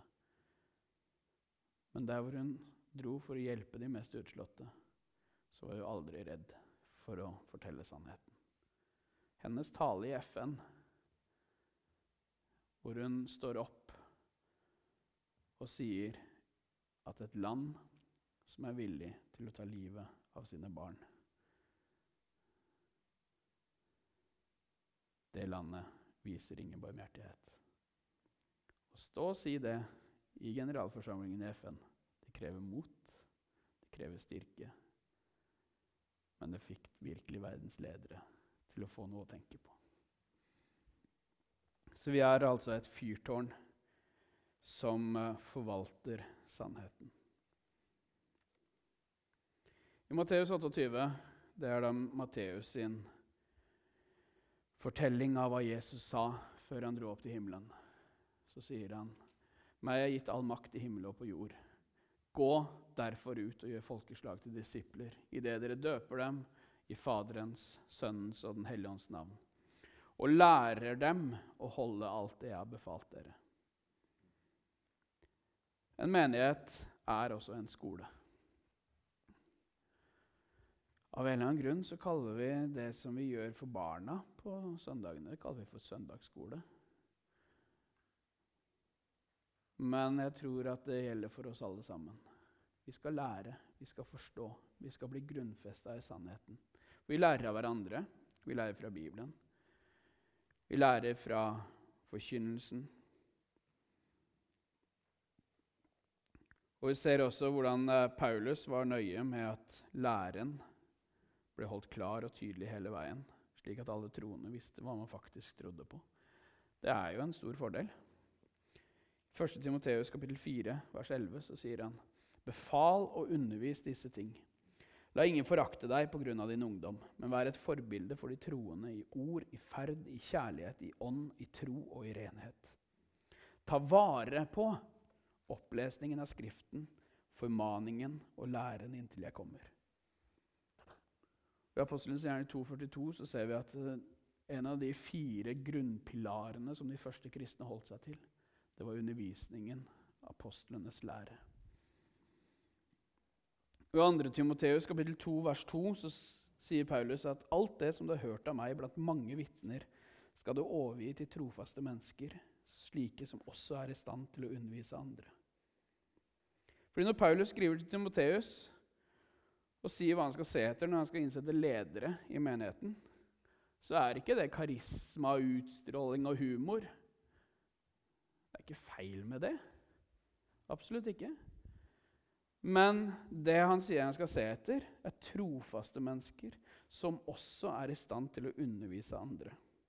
Men der hvor hun dro for å hjelpe de mest utslåtte, så var hun aldri redd for å fortelle sannheten. Hennes tale i F N, hvor hun står opp og sier at et land som er villig til å ta livet av sine barn, det landet viser ingen barmhjertighet. Å stå og si det i generalforsamlingen i F N, det krever mot, det krever styrke, men det fikk virkelig verdens ledere til å få noe å tenke på. Så vi er altså et fyrtårn som forvalter sannheten. I Matteus åtteogtyve, det er da Matteus sin fortelling av hva Jesus sa før han dro opp til himmelen. Så sier han, «Meg er gitt all makt i himmel og på jord. Gå derfor ut og gjør folkeslag til disipler, i det dere døper dem i Faderens, Sønnens og den Hellige Ånds navn, og lærer dem å holde alt det jeg har befalt dere.» En menighet er også en skole. Av en eller annen grunn så kaller vi det som vi gjør for barna på søndagene, det kaller vi for søndagsskole. Men jeg tror at det gjelder for oss alle sammen. Vi skal lære, vi skal forstå, vi skal bli grunnfestet i sannheten. Vi lærer av hverandre, vi lærer fra Bibelen. Vi lærer fra forkynnelsen. Og vi ser også hvordan Paulus var nøye med at læren ble holdt klar og tydelig hele veien, slik at alle troende visste hva man faktisk trodde på. Det er jo en stor fordel. første Timoteus kapittel fire, vers elleve, så sier han, «Befal og undervis disse ting. La ingen forakte deg på grunn av din ungdom, men vær et forbilde for de troende i ord, i ferd, i kjærlighet, i ånd, i tro og i renhet. Ta vare på opplesningen av Skriften, formaningen og læren inntil jeg kommer.» I Apostelens gjerning to førtito så ser vi at en av de fire grunnpilarene som de første kristne holdt seg til, det var undervisningen, apostlenes lære. I andre Timoteus kapittel to, vers to, så sier Paulus at alt det som du har hørt av meg blant mange vitner, skal du overgi til trofaste mennesker, slike som også er i stand til å undervise andre. Fordi når Paulus skriver til Timoteus og sier hva han skal se etter når han skal innsette ledere i menigheten, så er ikke det karisma, utstråling og humor. Det er ikke feil med det. Absolutt ikke. Men det han sier han skal se etter, er trofaste mennesker som også er i stand til å undervise andre.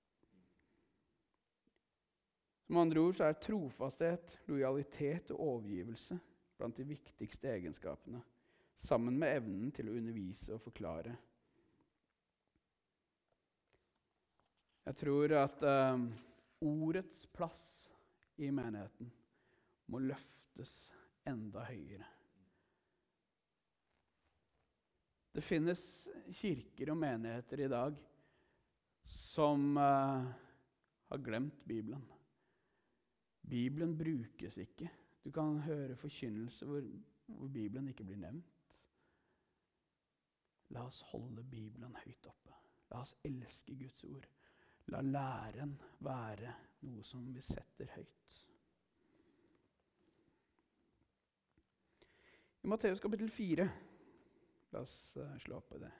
Som andre ord så er trofasthet, lojalitet og overgivelse blant de viktigste egenskapene, sammen med evnen til å undervise og forklare. Jeg tror at uh, ordets plass i menigheten må løftes enda høyere. Det finnes kirker og menigheter i dag som uh, har glemt Bibelen. Bibelen brukes ikke. Du kan høre forkynnelse hvor, hvor Bibelen ikke blir nevnt. La oss holde Bibelen høyt oppe. La oss elske Guds ord. La læren være noe som vi setter høyt. I Matteus kapittel fire, la oss uh, slå opp på det.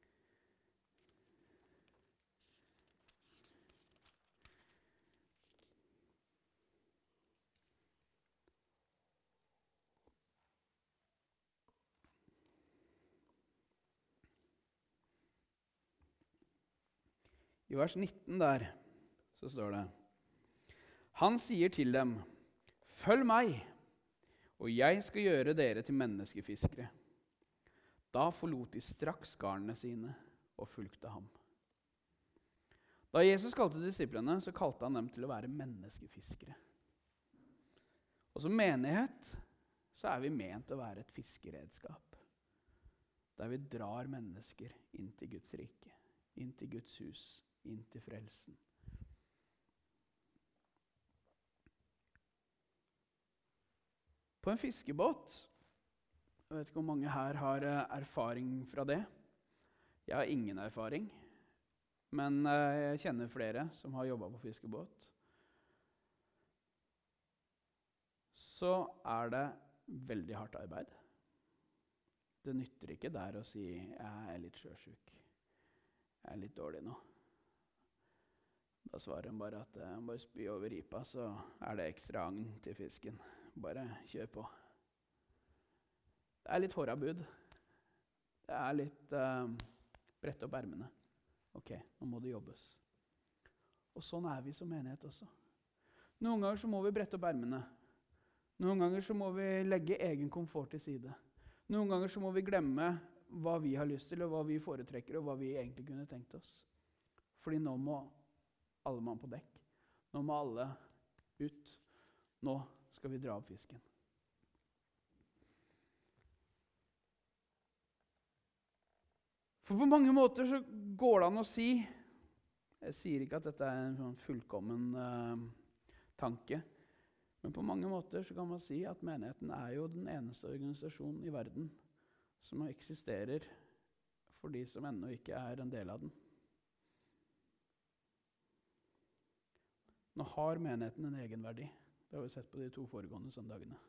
I vers nitten der, så står det: Han sier til dem, følg meg, og jeg skal gjøre dere til menneskefiskere. Da forlot de straks garnene sine og fulgte ham. Da Jesus kalte disiplene, så kalte han dem til å være menneskefiskere. Og som menighet, så er vi ment å være et fiskeredskap. Der vi drar mennesker inn til Guds rike, inn til Guds hus, inn til frelsen. På en fiskebåt, jeg vet ikke om mange her har erfaring fra det. Jeg har ingen erfaring, men jeg kjenner flere som har jobbet på fiskebåt. Så er det veldig hardt arbeid. Det nytter ikke der å si, jeg er litt sjøsyk, jeg er litt dårlig nå. Da svarer han bare at han bare spyr over ripa, så er det ekstra agn til fisken. Bare kjør på. Det er litt hårabud. Det er litt uh, brett opp ermene. Ok, nå må det jobbes. Og sånn er vi som menighet også. Noen ganger så må vi brette opp ermene. Noen ganger så må vi legge egen komfort til side. Noen ganger så må vi glemme hva vi har lyst til, og hva vi foretrekker, og hva vi egentlig kunne tenkt oss. Fordi nå må alle mann på dekk. Nå må alle ut. Nå skal vi dra opp fisken. For på mange måter så går det an å si, jeg sier ikke at dette er en sånn fullkommen uh, tanke, men på mange måter så kan man si at menigheten er jo den eneste organisasjonen i verden som eksisterer for de som ennå ikke er en del av den. Nå har menigheten en egenverdi. Det har vi sett på de to foregående søndagene.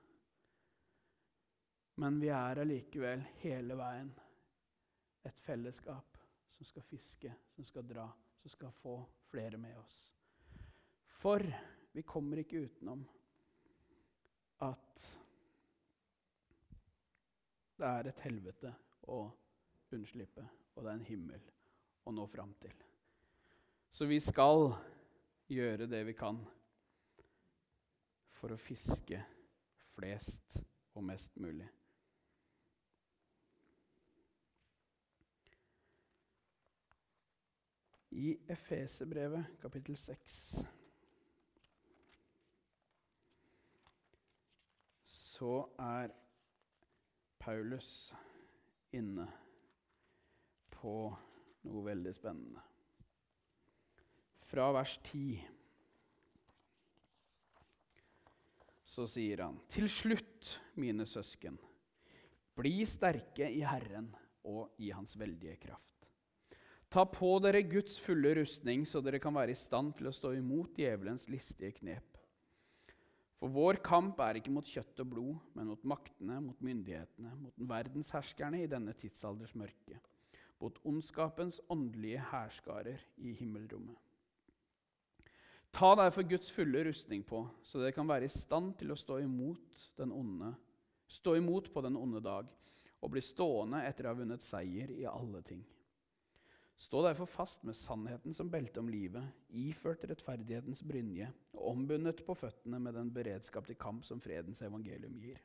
Men vi er allikevel hele veien et fellesskap som skal fiske, som skal dra, som skal få flere med oss. For vi kommer ikke utenom at det er et helvete å unnslippe, og det er en himmel å nå fram til. Så vi skal gjøre det vi kan for å fiske flest og mest mulig. I Efeserbrevet kapittel seks så er Paulus inne på noe veldig spennende. Fra vers ti så sier han: Til slutt, mine søsken, bli sterke i Herren og i hans veldige kraft. Ta på dere Guds fulle rustning, så dere kan være i stand til å stå imot djevelens listige knep. For vår kamp er ikke mot kjøtt og blod, men mot maktene, mot myndighetene, mot den verdens herskerne i denne tidsalders mørke, mot ondskapens åndelige hærskarer i himmelrommet. Ta derfor Guds fulle rustning på, så dere kan være i stand til å stå imot, den onde, stå imot på den onde dag, og bli stående etter å ha vunnet seier i alle ting. Stå derfor fast med sannheten som belte om livet, iført rettferdighetens brynje, og ombundet på føttene med den beredskap til kamp som fredens evangelium gir.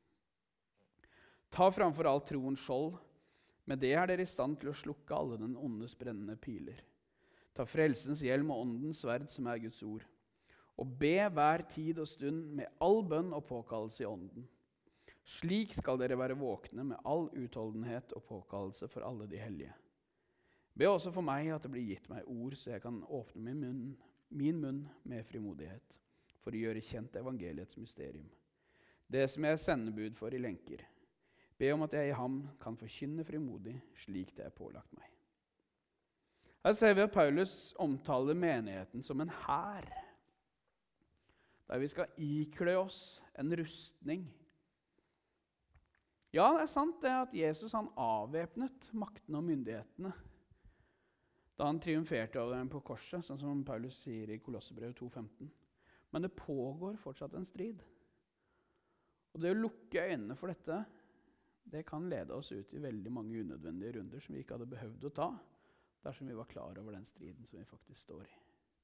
Ta framfor alt troens skjold, med det er dere i stand til å slukke alle den ondes brennende piler. Ta frelsens hjelm og åndens sverd, som er Guds ord, og be hver tid og stund med all bønn og påkallelse i ånden. Slik skal dere være våkne med all utholdenhet og påkallelse for alle de hellige. Be også for meg at det blir gitt meg ord, så jeg kan åpne min munn, min munn med frimodighet, for å gjøre kjent evangeliets mysterium. Det som jeg er sendebud for i lenker. Be om at jeg i ham kan forkynne frimodig, slik det er pålagt meg. Her ser vi at Paulus omtaler menigheten som en hær, der vi skal ikle oss en rustning. Ja, det er sant det at Jesus han avvæpnet maktene og myndighetene da han triumferte over dem på korset, sånn som Paulus sier i Kolossebrevet to femten. Men det pågår fortsatt en strid. Og det å lukke øynene for dette, det kan lede oss ut i veldig mange unødvendige runder som vi ikke hadde behøvd å ta, dersom vi var klar over den striden som vi faktisk står i.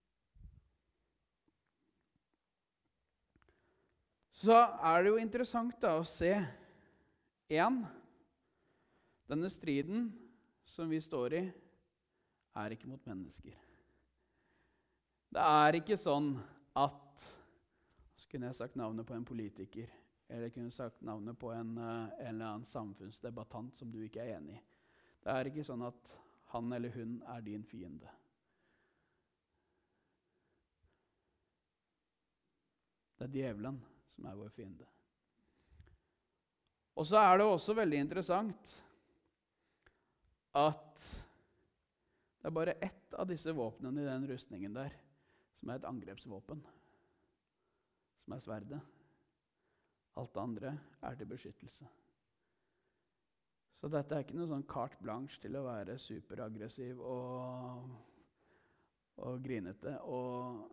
Så er det jo interessant da å se en, denne striden som vi står i, er ikke mot mennesker. Det er ikke sånn at, så kunne jeg sagt navnet på en politiker, eller jeg kunne sagt navnet på en, en eller annen samfunnsdebattant som du ikke er enig i. Det er ikke sånn at han eller hun er din fiende. Det er djevelen som er vår fiende. Og så er det også veldig interessant at det er bare ett av disse våpnene i den rustningen der som er et angrepsvåpen, som er sverdet. Alt det andre er til beskyttelse. Så dette er ikke noe sånn carte blanche til å være superaggressiv og, og grinete og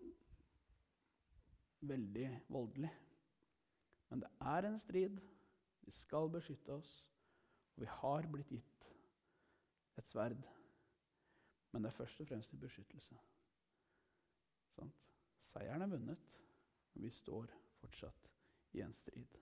veldig voldelig. Men det er en strid. Vi skal beskytte oss, og vi har blitt gitt et sverd. Men det er først og fremst til beskyttelse. Sant? Seieren er vunnet, men vi står fortsatt i en strid.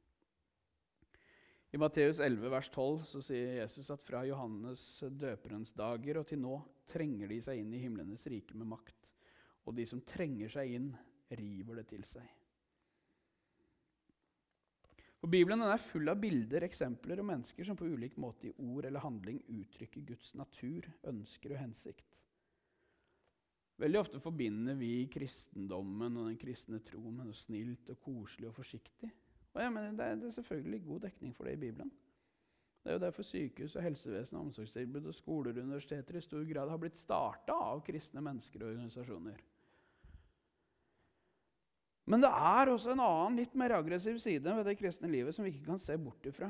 I Matteus elleve, vers tolv, så sier Jesus at fra Johannes døperens dager og til nå trenger de seg inn i himlenes rike med makt, og de som trenger seg inn, river det til seg. For Bibelen er full av bilder, eksempler og mennesker som på ulik måte i ord eller handling uttrykker Guds natur, ønsker og hensikt. Veldig ofte forbinder vi kristendommen og den kristne tro med noe snilt og koselig og forsiktig. Og jeg mener, det er, det er selvfølgelig god dekning for det i Bibelen. Det er jo derfor sykehus og helsevesen, omsorgstilbud og skoler og universiteter i stor grad har blitt startet av kristne mennesker og organisasjoner. Men det er også en annen, litt mer aggressiv side ved det kristne livet som vi ikke kan se bort ifra.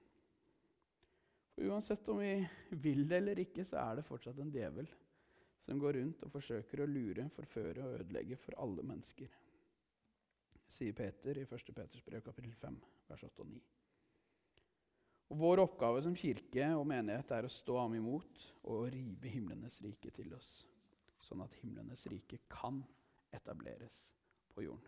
For uansett om vi vil det eller ikke, så er det fortsatt en djevel som går rundt og forsøker å lure, forføre og ødelegge for alle mennesker. Sier Peter i første Peters brev, kapittel fem, vers åtte og ni. Og vår oppgave som kirke og menighet er å stå ham imot og rive himlenes rike til oss, sånn at himlenes rike kan etableres på jorden.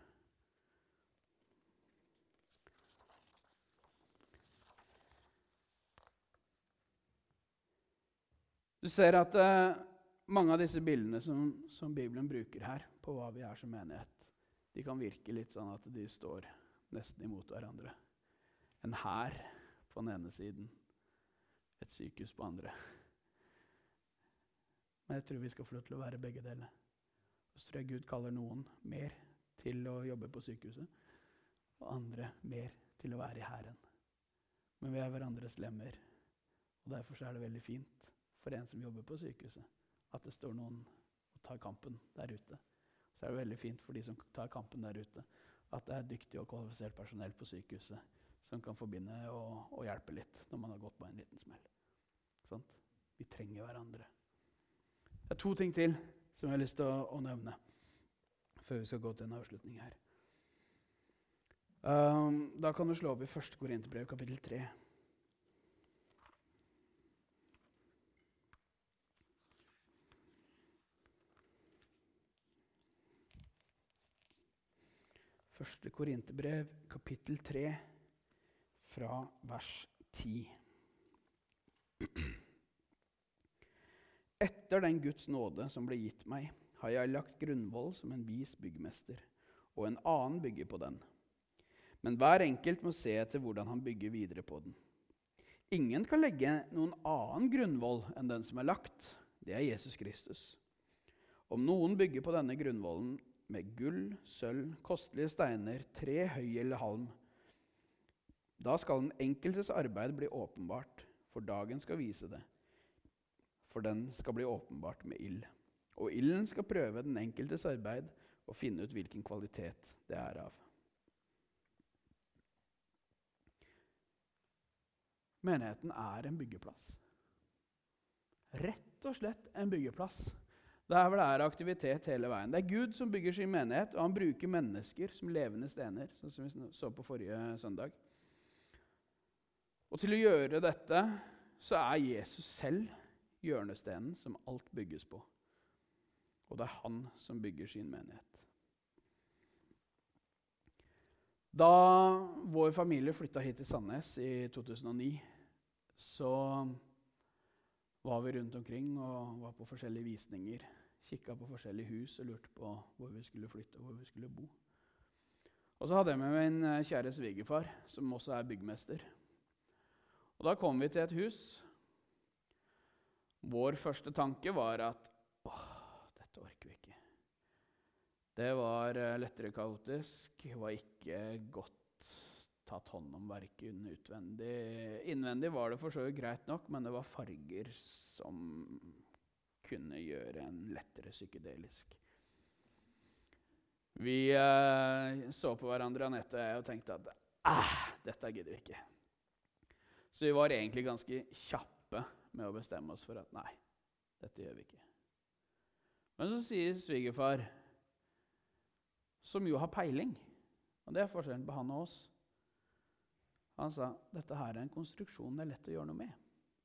Du ser at eh, mange av disse bildene som, som Bibelen bruker her på hva vi er som menighet, de kan virke litt sånn at de står nesten imot hverandre. En hær på den ene siden, et sykehus på andre. Men jeg tror vi skal få lov til å være begge deler. Og så tror jeg Gud kaller noen mer til å jobbe på sykehuset, og andre mer til å være i hæren. Men vi er hverandres lemmer, og derfor er det veldig fint for en som jobber på sykehuset, at det står noen og tar kampen der ute. Så er det veldig fint for de som tar kampen der ute, at det er dyktig og kvalifisert personell på sykehuset som kan forbinde og, og hjelpe litt når man har gått på en liten smell. Sant? Vi trenger hverandre. Det er to ting til som jeg har lyst til å, å nevne før vi skal gå til en avslutning her. Um, da kan du slå opp i første Korinterbrev, kapittel tre. Første Korinterbrev, kapittel tre, fra vers ti. Etter den Guds nåde som ble gitt meg, har jeg lagt grunnvoll som en vis byggmester, og en annen bygger på den. Men hver enkelt må se etter hvordan han bygger videre på den. Ingen kan legge noen annen grunnvoll enn den som er lagt. Det er Jesus Kristus. Om noen bygger på denne grunnvollen med gull, sølv, kostelige steiner, tre, høy eller halm, da skal den enkeltes arbeid bli åpenbart, for dagen skal vise det. For den skal bli åpenbart med ild. Og ilden skal prøve den enkeltes arbeid og finne ut hvilken kvalitet det er av. Menigheten er en byggeplass. Rett og slett en byggeplass. Der hvor det er aktivitet hele veien. Det er Gud som bygger sin menighet, og han bruker mennesker som levende stener, sånn som vi så på forrige søndag. Og til å gjøre dette, så er Jesus selv hjørnestenen som alt bygges på. Og det er han som bygger sin menighet. Da vår familie flyttet hit til Sandnes i to tusen og ni, så var vi rundt omkring og var på forskjellige visninger, kikket på forskjellige hus og lurte på hvor vi skulle flytte og hvor vi skulle bo. Og så hadde jeg med min kjære svigerfar, som også er byggmester. Og da kom vi til et hus. Vår første tanke var at åh, dette orker vi ikke. Det var lettere kaotisk, det var ikke godt tatt hånd om verken utvendig. Innvendig var det for så vidt greit nok, men det var farger som kunne gjøre en lettere psykedelisk. Vi eh, så på hverandre, Annette og jeg, og tenkte at ah, dette gidder vi ikke. Så vi var egentlig ganske kjappe med å bestemme oss for at nei, dette gjør vi ikke. Men så sier svigerfar, som jo har peiling, og det er forskjellen på han og oss, han sa, dette her er en konstruksjon det er lett å gjøre noe med.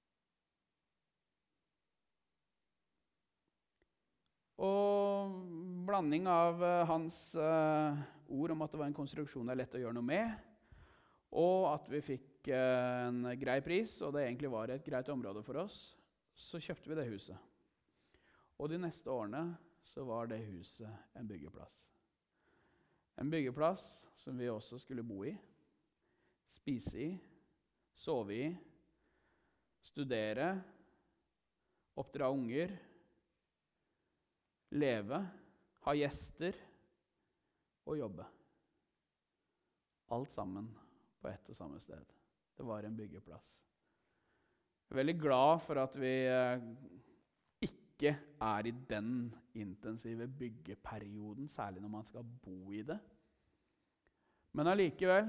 Og blanding av uh, hans uh, ord om at det var en konstruksjon det er lett å gjøre noe med, og at vi fikk uh, en grei pris, og det egentlig var et greit område for oss, så kjøpte vi det huset. Og de neste årene så var det huset en byggeplass. En byggeplass som vi også skulle bo i, spise i, sove i, studere, oppdra unger, leve, ha gjester og jobbe. Alt sammen på ett og samme sted. Det var en byggeplass. Jeg er veldig glad for at vi ikke er i den intensive byggeperioden, særlig når man skal bo i det. Men allikevel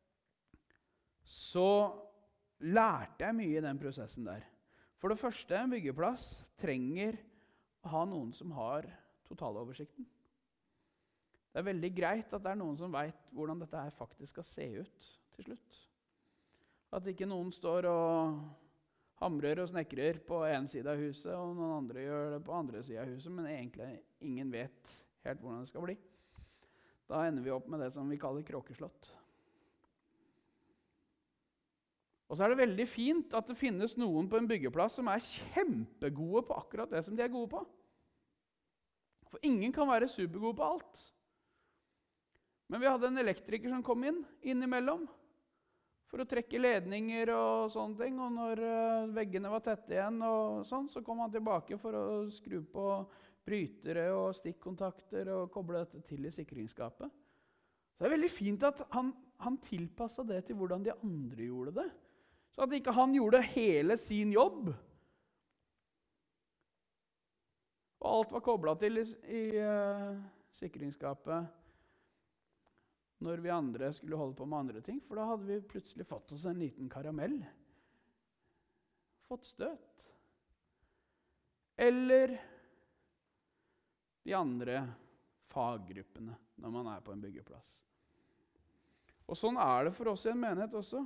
så lærte jeg mye i den prosessen der. For det første, en byggeplass trenger å ha noen som har totaloversikten. Det er veldig greit at det er noen som vet hvordan dette her faktisk skal se ut til slutt. At ikke noen står og hamrer og snekrer på en side av huset, og noen andre gjør det på andre siden av huset, men egentlig ingen vet helt hvordan det skal bli. Da ender vi opp med det som vi kaller kråkeslott. Og så er det veldig fint at det finnes noen på en byggeplass som er kjempegode på akkurat det som de er gode på. For ingen kan være supergode på alt. Men vi hadde en elektriker som kom inn, innimellom, for å trekke ledninger og sånne ting. Og når uh, veggene var tette igjen, og sånn, så kom han tilbake for å skru på brytere og stikkontakter og koble dette til i sikringsskapet. Så det er veldig fint at han, han tilpasset det til hvordan de andre gjorde det. Så at ikke han gjorde hele sin jobb. Og alt var koblet til i, i uh, sikringsskapet når vi andre skulle holde på med andre ting, for da hadde vi plutselig fått oss en liten karamell. Fått støt. eller de andre faggruppene når man er på en byggeplass. Og sånn er det for oss i en menighet også.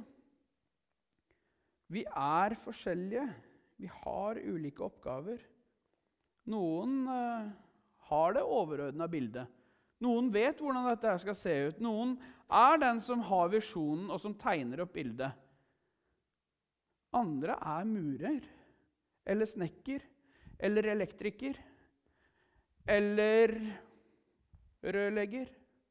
Vi er forskjellige. Vi har ulike oppgaver. Noen eh, har det overordnede bildet. Noen vet hvordan dette skal se ut. Noen er den som har visjonen og som tegner opp bildet. Andre er murer, eller snekker, eller elektriker, eller rørlegger.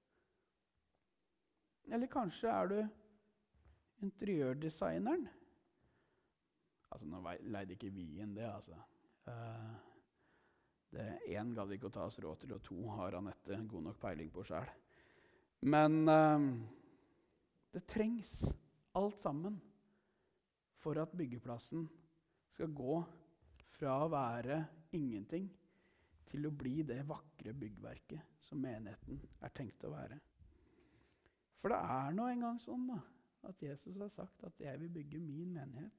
Eller kanskje er du interiørdesigneren. Altså, nå leide ikke vi inn det, altså. Uh, det en gadd vi ikke å ta oss råd til, og to har Anette god nok peiling på selv. Men uh, det trengs alt sammen for at byggeplassen skal gå fra å være ingenting til å bli det vakre byggverket som menigheten er tenkt å være. For det er nå en gang sånn da, at Jesus har sagt at jeg vil bygge min menighet.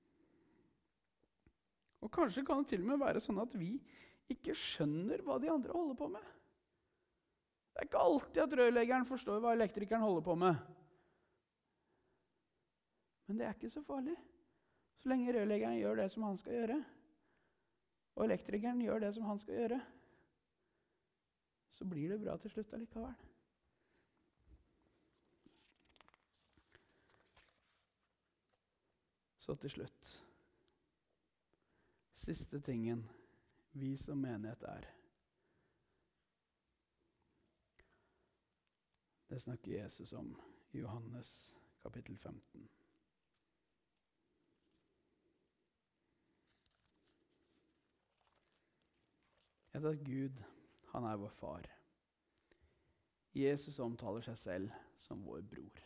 Og kanskje kan det til og med være sånn at vi ikke skjønner hva de andre holder på med. Det er ikke alltid at rørleggeren forstår hva elektrikeren holder på med. Men det er ikke så farlig. Så lenge rørleggeren gjør det som han skal gjøre, og elektrikeren gjør det som han skal gjøre, så blir det bra til slutt allikevel. Så til slutt. Siste tingen vi som menighet er. Det snakker Jesus om i Johannes kapittel femten. Jeg vet at Gud, han er vår far. Jesus omtaler seg selv som vår bror.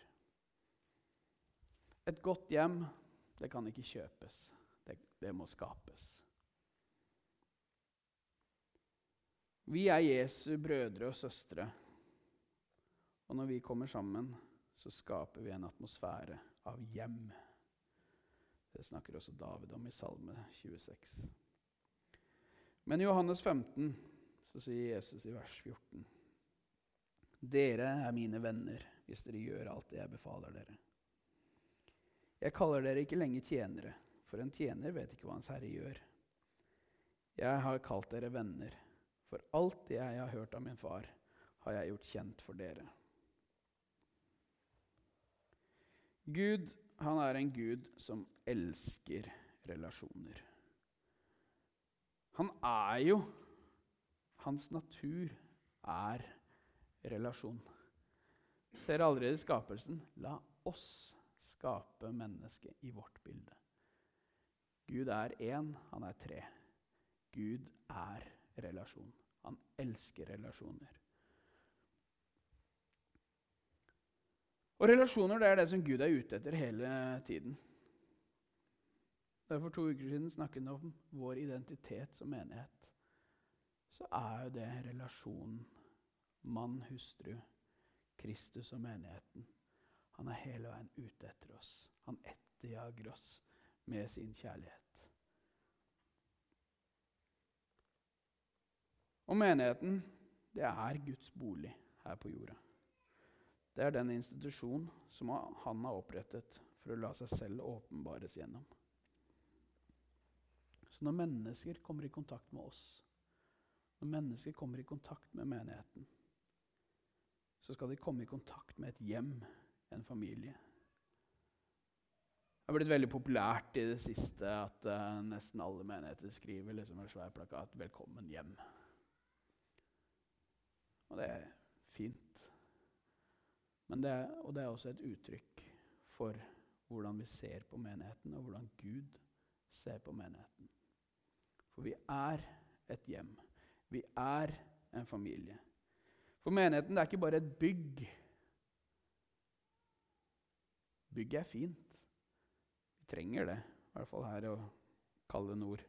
Et godt hjem, det kan ikke kjøpes. Det, det må skapes. Vi er Jesu brødre og søstre. Og når vi kommer sammen, så skaper vi en atmosfære av hjem. Det snakker også David om i Salme tjueseks. Men i Johannes femten så sier Jesus i vers fjorten: Dere er mine venner hvis dere gjør alt det jeg befaler dere. Jeg kaller dere ikke lenger tjenere, for en tjener vet ikke hva hans herre gjør. Jeg har kalt dere venner, for alt det jeg har hørt av min far, har jeg gjort kjent for dere. Gud, han er en Gud som elsker relasjoner. Han er jo, hans natur er relasjon. Ser allerede i skapelsen, la oss skape mennesket i vårt bilde. Gud er en, han er tre. Gud er relasjon. Han elsker relasjoner. Og relasjoner, det er det som Gud er ute etter hele tiden. For to uker siden snakket han om vår identitet som menighet. Så er jo det relasjonen mann, hustru, Kristus og menigheten. Han er hele veien ute etter oss. Han etterjager oss med sin kjærlighet. Og menigheten, det er Guds bolig her på jorda. Det er den institusjon som han har opprettet for å la seg selv åpenbares gjennom. Så når mennesker kommer i kontakt med oss, når mennesker kommer i kontakt med menigheten, så skal de komme i kontakt med et hjem, en familie. Det har blitt veldig populært i det siste at uh, nesten alle menigheter skriver liksom en svær plakat, velkommen hjem. Og det er fint. Men det er, og det er også et uttrykk for hvordan vi ser på menigheten, og hvordan Gud ser på menigheten. For vi er et hjem. Vi er en familie. For menigheten det er ikke bare et bygg. Bygg er fint. Vi trenger det, i hvert fall her å kalle nord.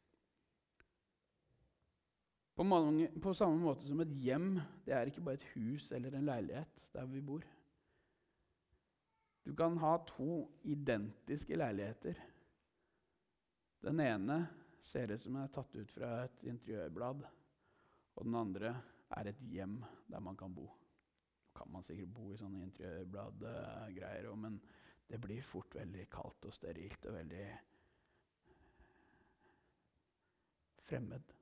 På, mange, på samme måte som et hjem, det er ikke bare et hus eller en leilighet der vi bor. Du kan ha to identiske leiligheter. Den ene ser ut som den er tatt ut fra et interiørblad, og den andre er et hjem der man kan bo. Kan man sikkert bo i sånne interiørblad-greier, men det blir fort veldig kaldt og sterilt og veldig fremmed.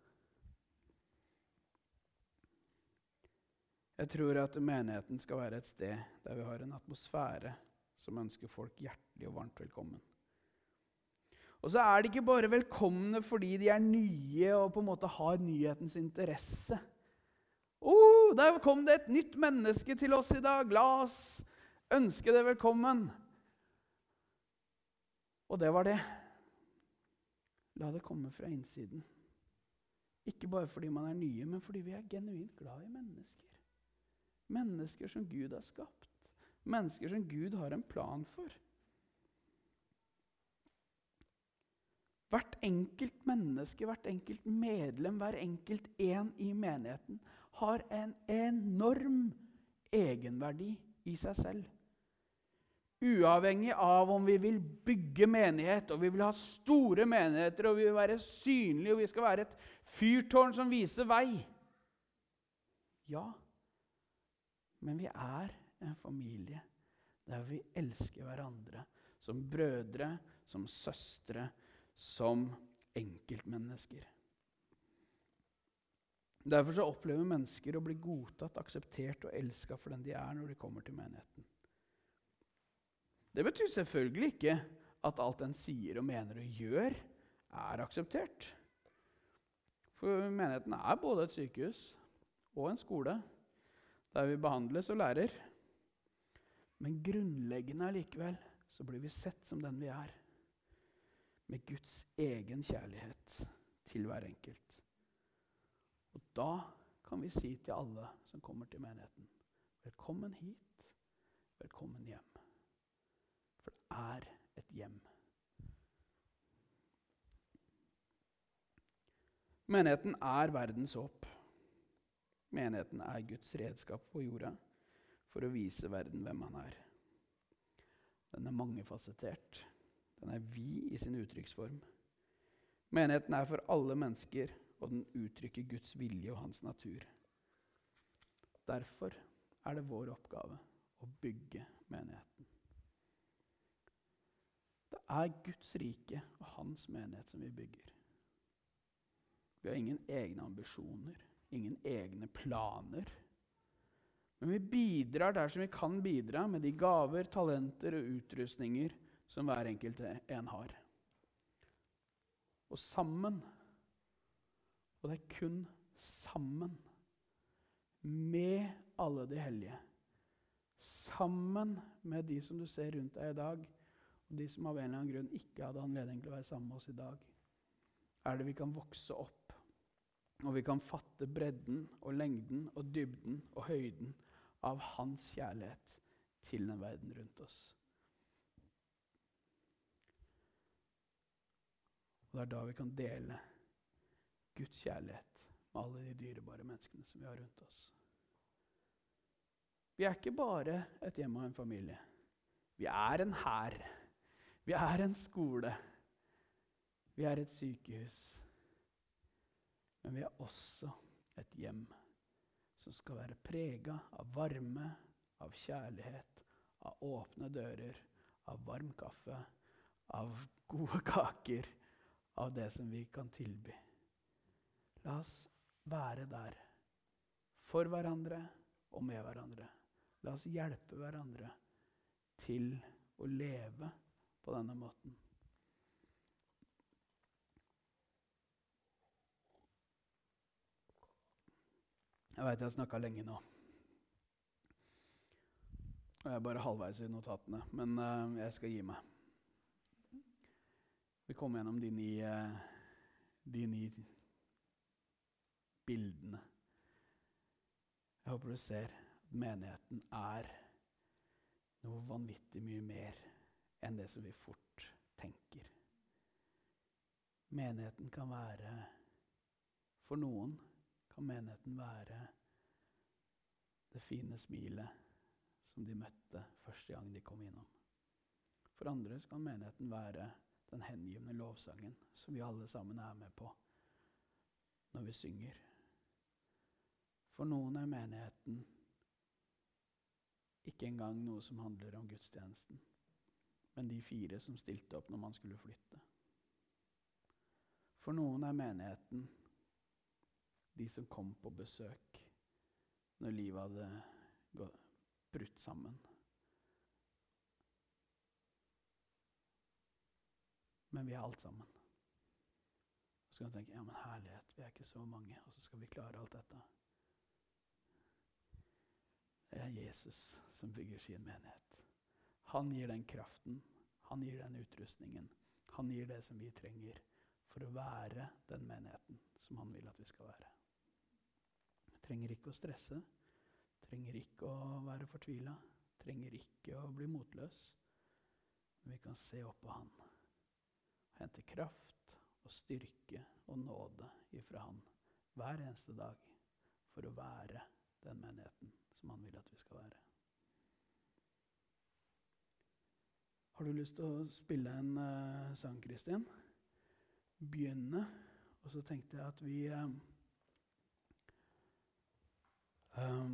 Jeg tror at menigheten skal være et sted der vi har en atmosfære som ønsker folk hjertelig og varmt velkommen. Og så er de ikke bare velkomne fordi de er nye og på en måte har nyhetens interesse. «Åh, der kom det et nytt menneske til oss i dag. La oss ønske det velkommen.» Og det var det. La det komme fra innsiden. Ikke bare fordi man er nye, men fordi vi er genuint glad i mennesker. Mennesker som Gud har skapt. Mennesker som Gud har en plan for. Hvert enkelt menneske, hvert enkelt medlem, hver enkelt en i menigheten har en enorm egenverdi i seg selv. Uavhengig av om vi vil bygge menighet, og vi vil ha store menigheter, og vi vil være synlige, og vi skal være et fyrtårn som viser vei. Ja, men vi er en familie der vi elsker hverandre som brødre, som søstre, som enkeltmennesker. Derfor så opplever mennesker å bli godtatt, akseptert og elsket for den de er når de kommer til menigheten. Det betyr selvfølgelig ikke at alt den sier og mener og gjør er akseptert. For menigheten er både et sykehus og en skole der vi behandles og lærer. Men grunnleggende allikevel så blir vi sett som den vi er. Med Guds egen kjærlighet til hver enkelt. Og da kan vi si til alle som kommer til menigheten, velkommen hit, velkommen hjem. For det er et hjem. Menigheten er verdens håp. Menigheten er Guds redskap på jorda for å vise verden hvem han er. Den er mangefasettert. Den er vi i sin uttrykksform. Menigheten er for alle mennesker, og den uttrykker Guds vilje og hans natur. Derfor er det vår oppgave å bygge menigheten. Det er Guds rike og hans menighet som vi bygger. Vi har ingen egne ambisjoner, ingen egne planer. Men vi bidrar der som vi kan bidra med de gaver, talenter og utrustninger som hver enkelt en har. Og sammen, og det er kun sammen, med alle de hellige, sammen med de som du ser rundt deg i dag, og de som av en eller annen grunn ikke hadde anledning til å være sammen med oss i dag, er det vi kan vokse opp, og vi kan fatte bredden og lengden og dybden og høyden av hans kjærlighet til den verden rundt oss. Og det er da vi kan dele Guds kjærlighet med alle de dyrebare menneskene som vi har rundt oss. Vi er ikke bare et hjem og en familie. Vi er en hær. Vi er en skole. Vi er et sykehus. Men vi er også et hjem som skal være preget av varme, av kjærlighet, av åpne dører, av varm kaffe, av gode kaker, av det som vi kan tilby. La oss være der for hverandre og med hverandre. La oss hjelpe hverandre til å leve på denne måten. Jeg vet jeg har snakket lenge nå. Og jeg er bare halvveis i notatene, men uh, jeg skal gi meg. Vi kommer gjennom de ni, uh, de ni bildene. Jeg håper du ser at menigheten er noe vanvittig mye mer enn det som vi fort tenker. Menigheten kan være, for noen kan menigheten være det fine smilet som de møtte første gang de kom innom. For andre kan menigheten være den hengivne lovsangen som vi alle sammen er med på når vi synger. For noen er menigheten ikke engang noe som handler om gudstjenesten, men de fire som stilte opp når man skulle flytte. For noen er menigheten de som kom på besøk når livet hadde brutt sammen. Men vi er alt sammen. Så kan du tenke, ja, men herlighet, vi er ikke så mange, og så skal vi klare alt dette. Det er Jesus som bygger sin menighet. Han gir den kraften, han gir den utrustningen, han gir det som vi trenger for å være den menigheten som han vil at vi skal være. Vi trenger ikke å stresse, trenger ikke å være fortvilet, trenger ikke å bli motløs, men vi kan se opp på han. Hente kraft og styrke og nåde ifra han hver eneste dag for å være den menigheten som han vil at vi skal være. Har du lyst til å spille en uh, sang, Kristian? Begynne, og så tenkte jeg at vi um, um,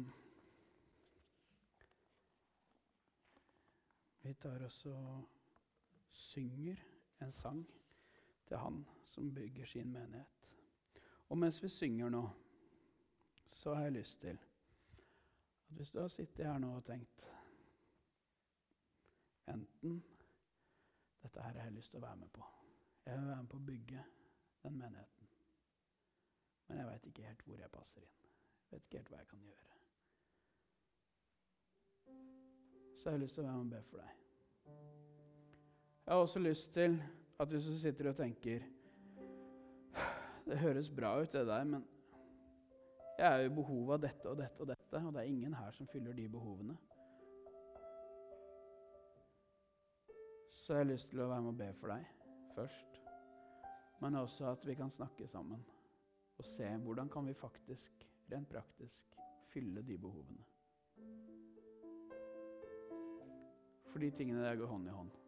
vi tar også synger en sang til han som bygger sin menighet. Og mens vi synger nå, så har jeg lyst til at hvis du har sittet her nå og tenkt enten dette her har jeg lyst til å være med på. Jeg vil være med på å bygge den menigheten. Men jeg vet ikke helt hvor jeg passer inn. Jeg vet ikke helt hva jeg kan gjøre. Så jeg har lyst til å være med og be for deg. Jeg har også lyst til at hvis du sitter og tenker det høres bra ut det der, men jeg er jo i behov av dette og dette og dette, og det er ingen her som fyller de behovene. Så jeg har lyst til å være med og be for deg først, men også at vi kan snakke sammen og se hvordan kan vi faktisk, rent praktisk, fylle de behovene. For de tingene der går hånd i hånd.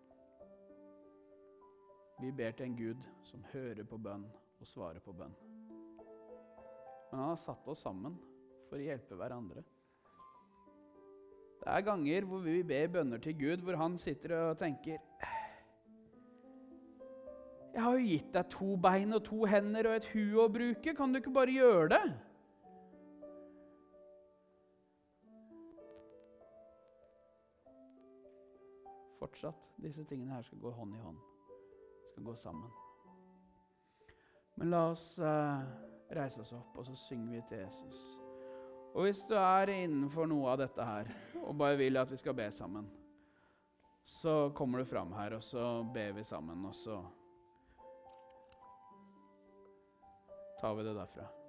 Vi ber til en Gud som hører på bønn og svarer på bønn. Men han har satt oss sammen for å hjelpe hverandre. Det er ganger hvor vi ber bønner til Gud, hvor han sitter og tenker jeg har jo gitt deg to bein og to hender og et hue å bruke, kan du ikke bare gjøre det? Fortsatt, disse tingene her skal gå hånd i hånd. Skal gå sammen. Men la oss uh, reise oss opp, og så synger vi til Jesus. Og hvis du er innenfor noe av dette her, og bare vil at vi skal be sammen, så kommer du fram her, og så ber vi sammen, og så tar vi det derfra.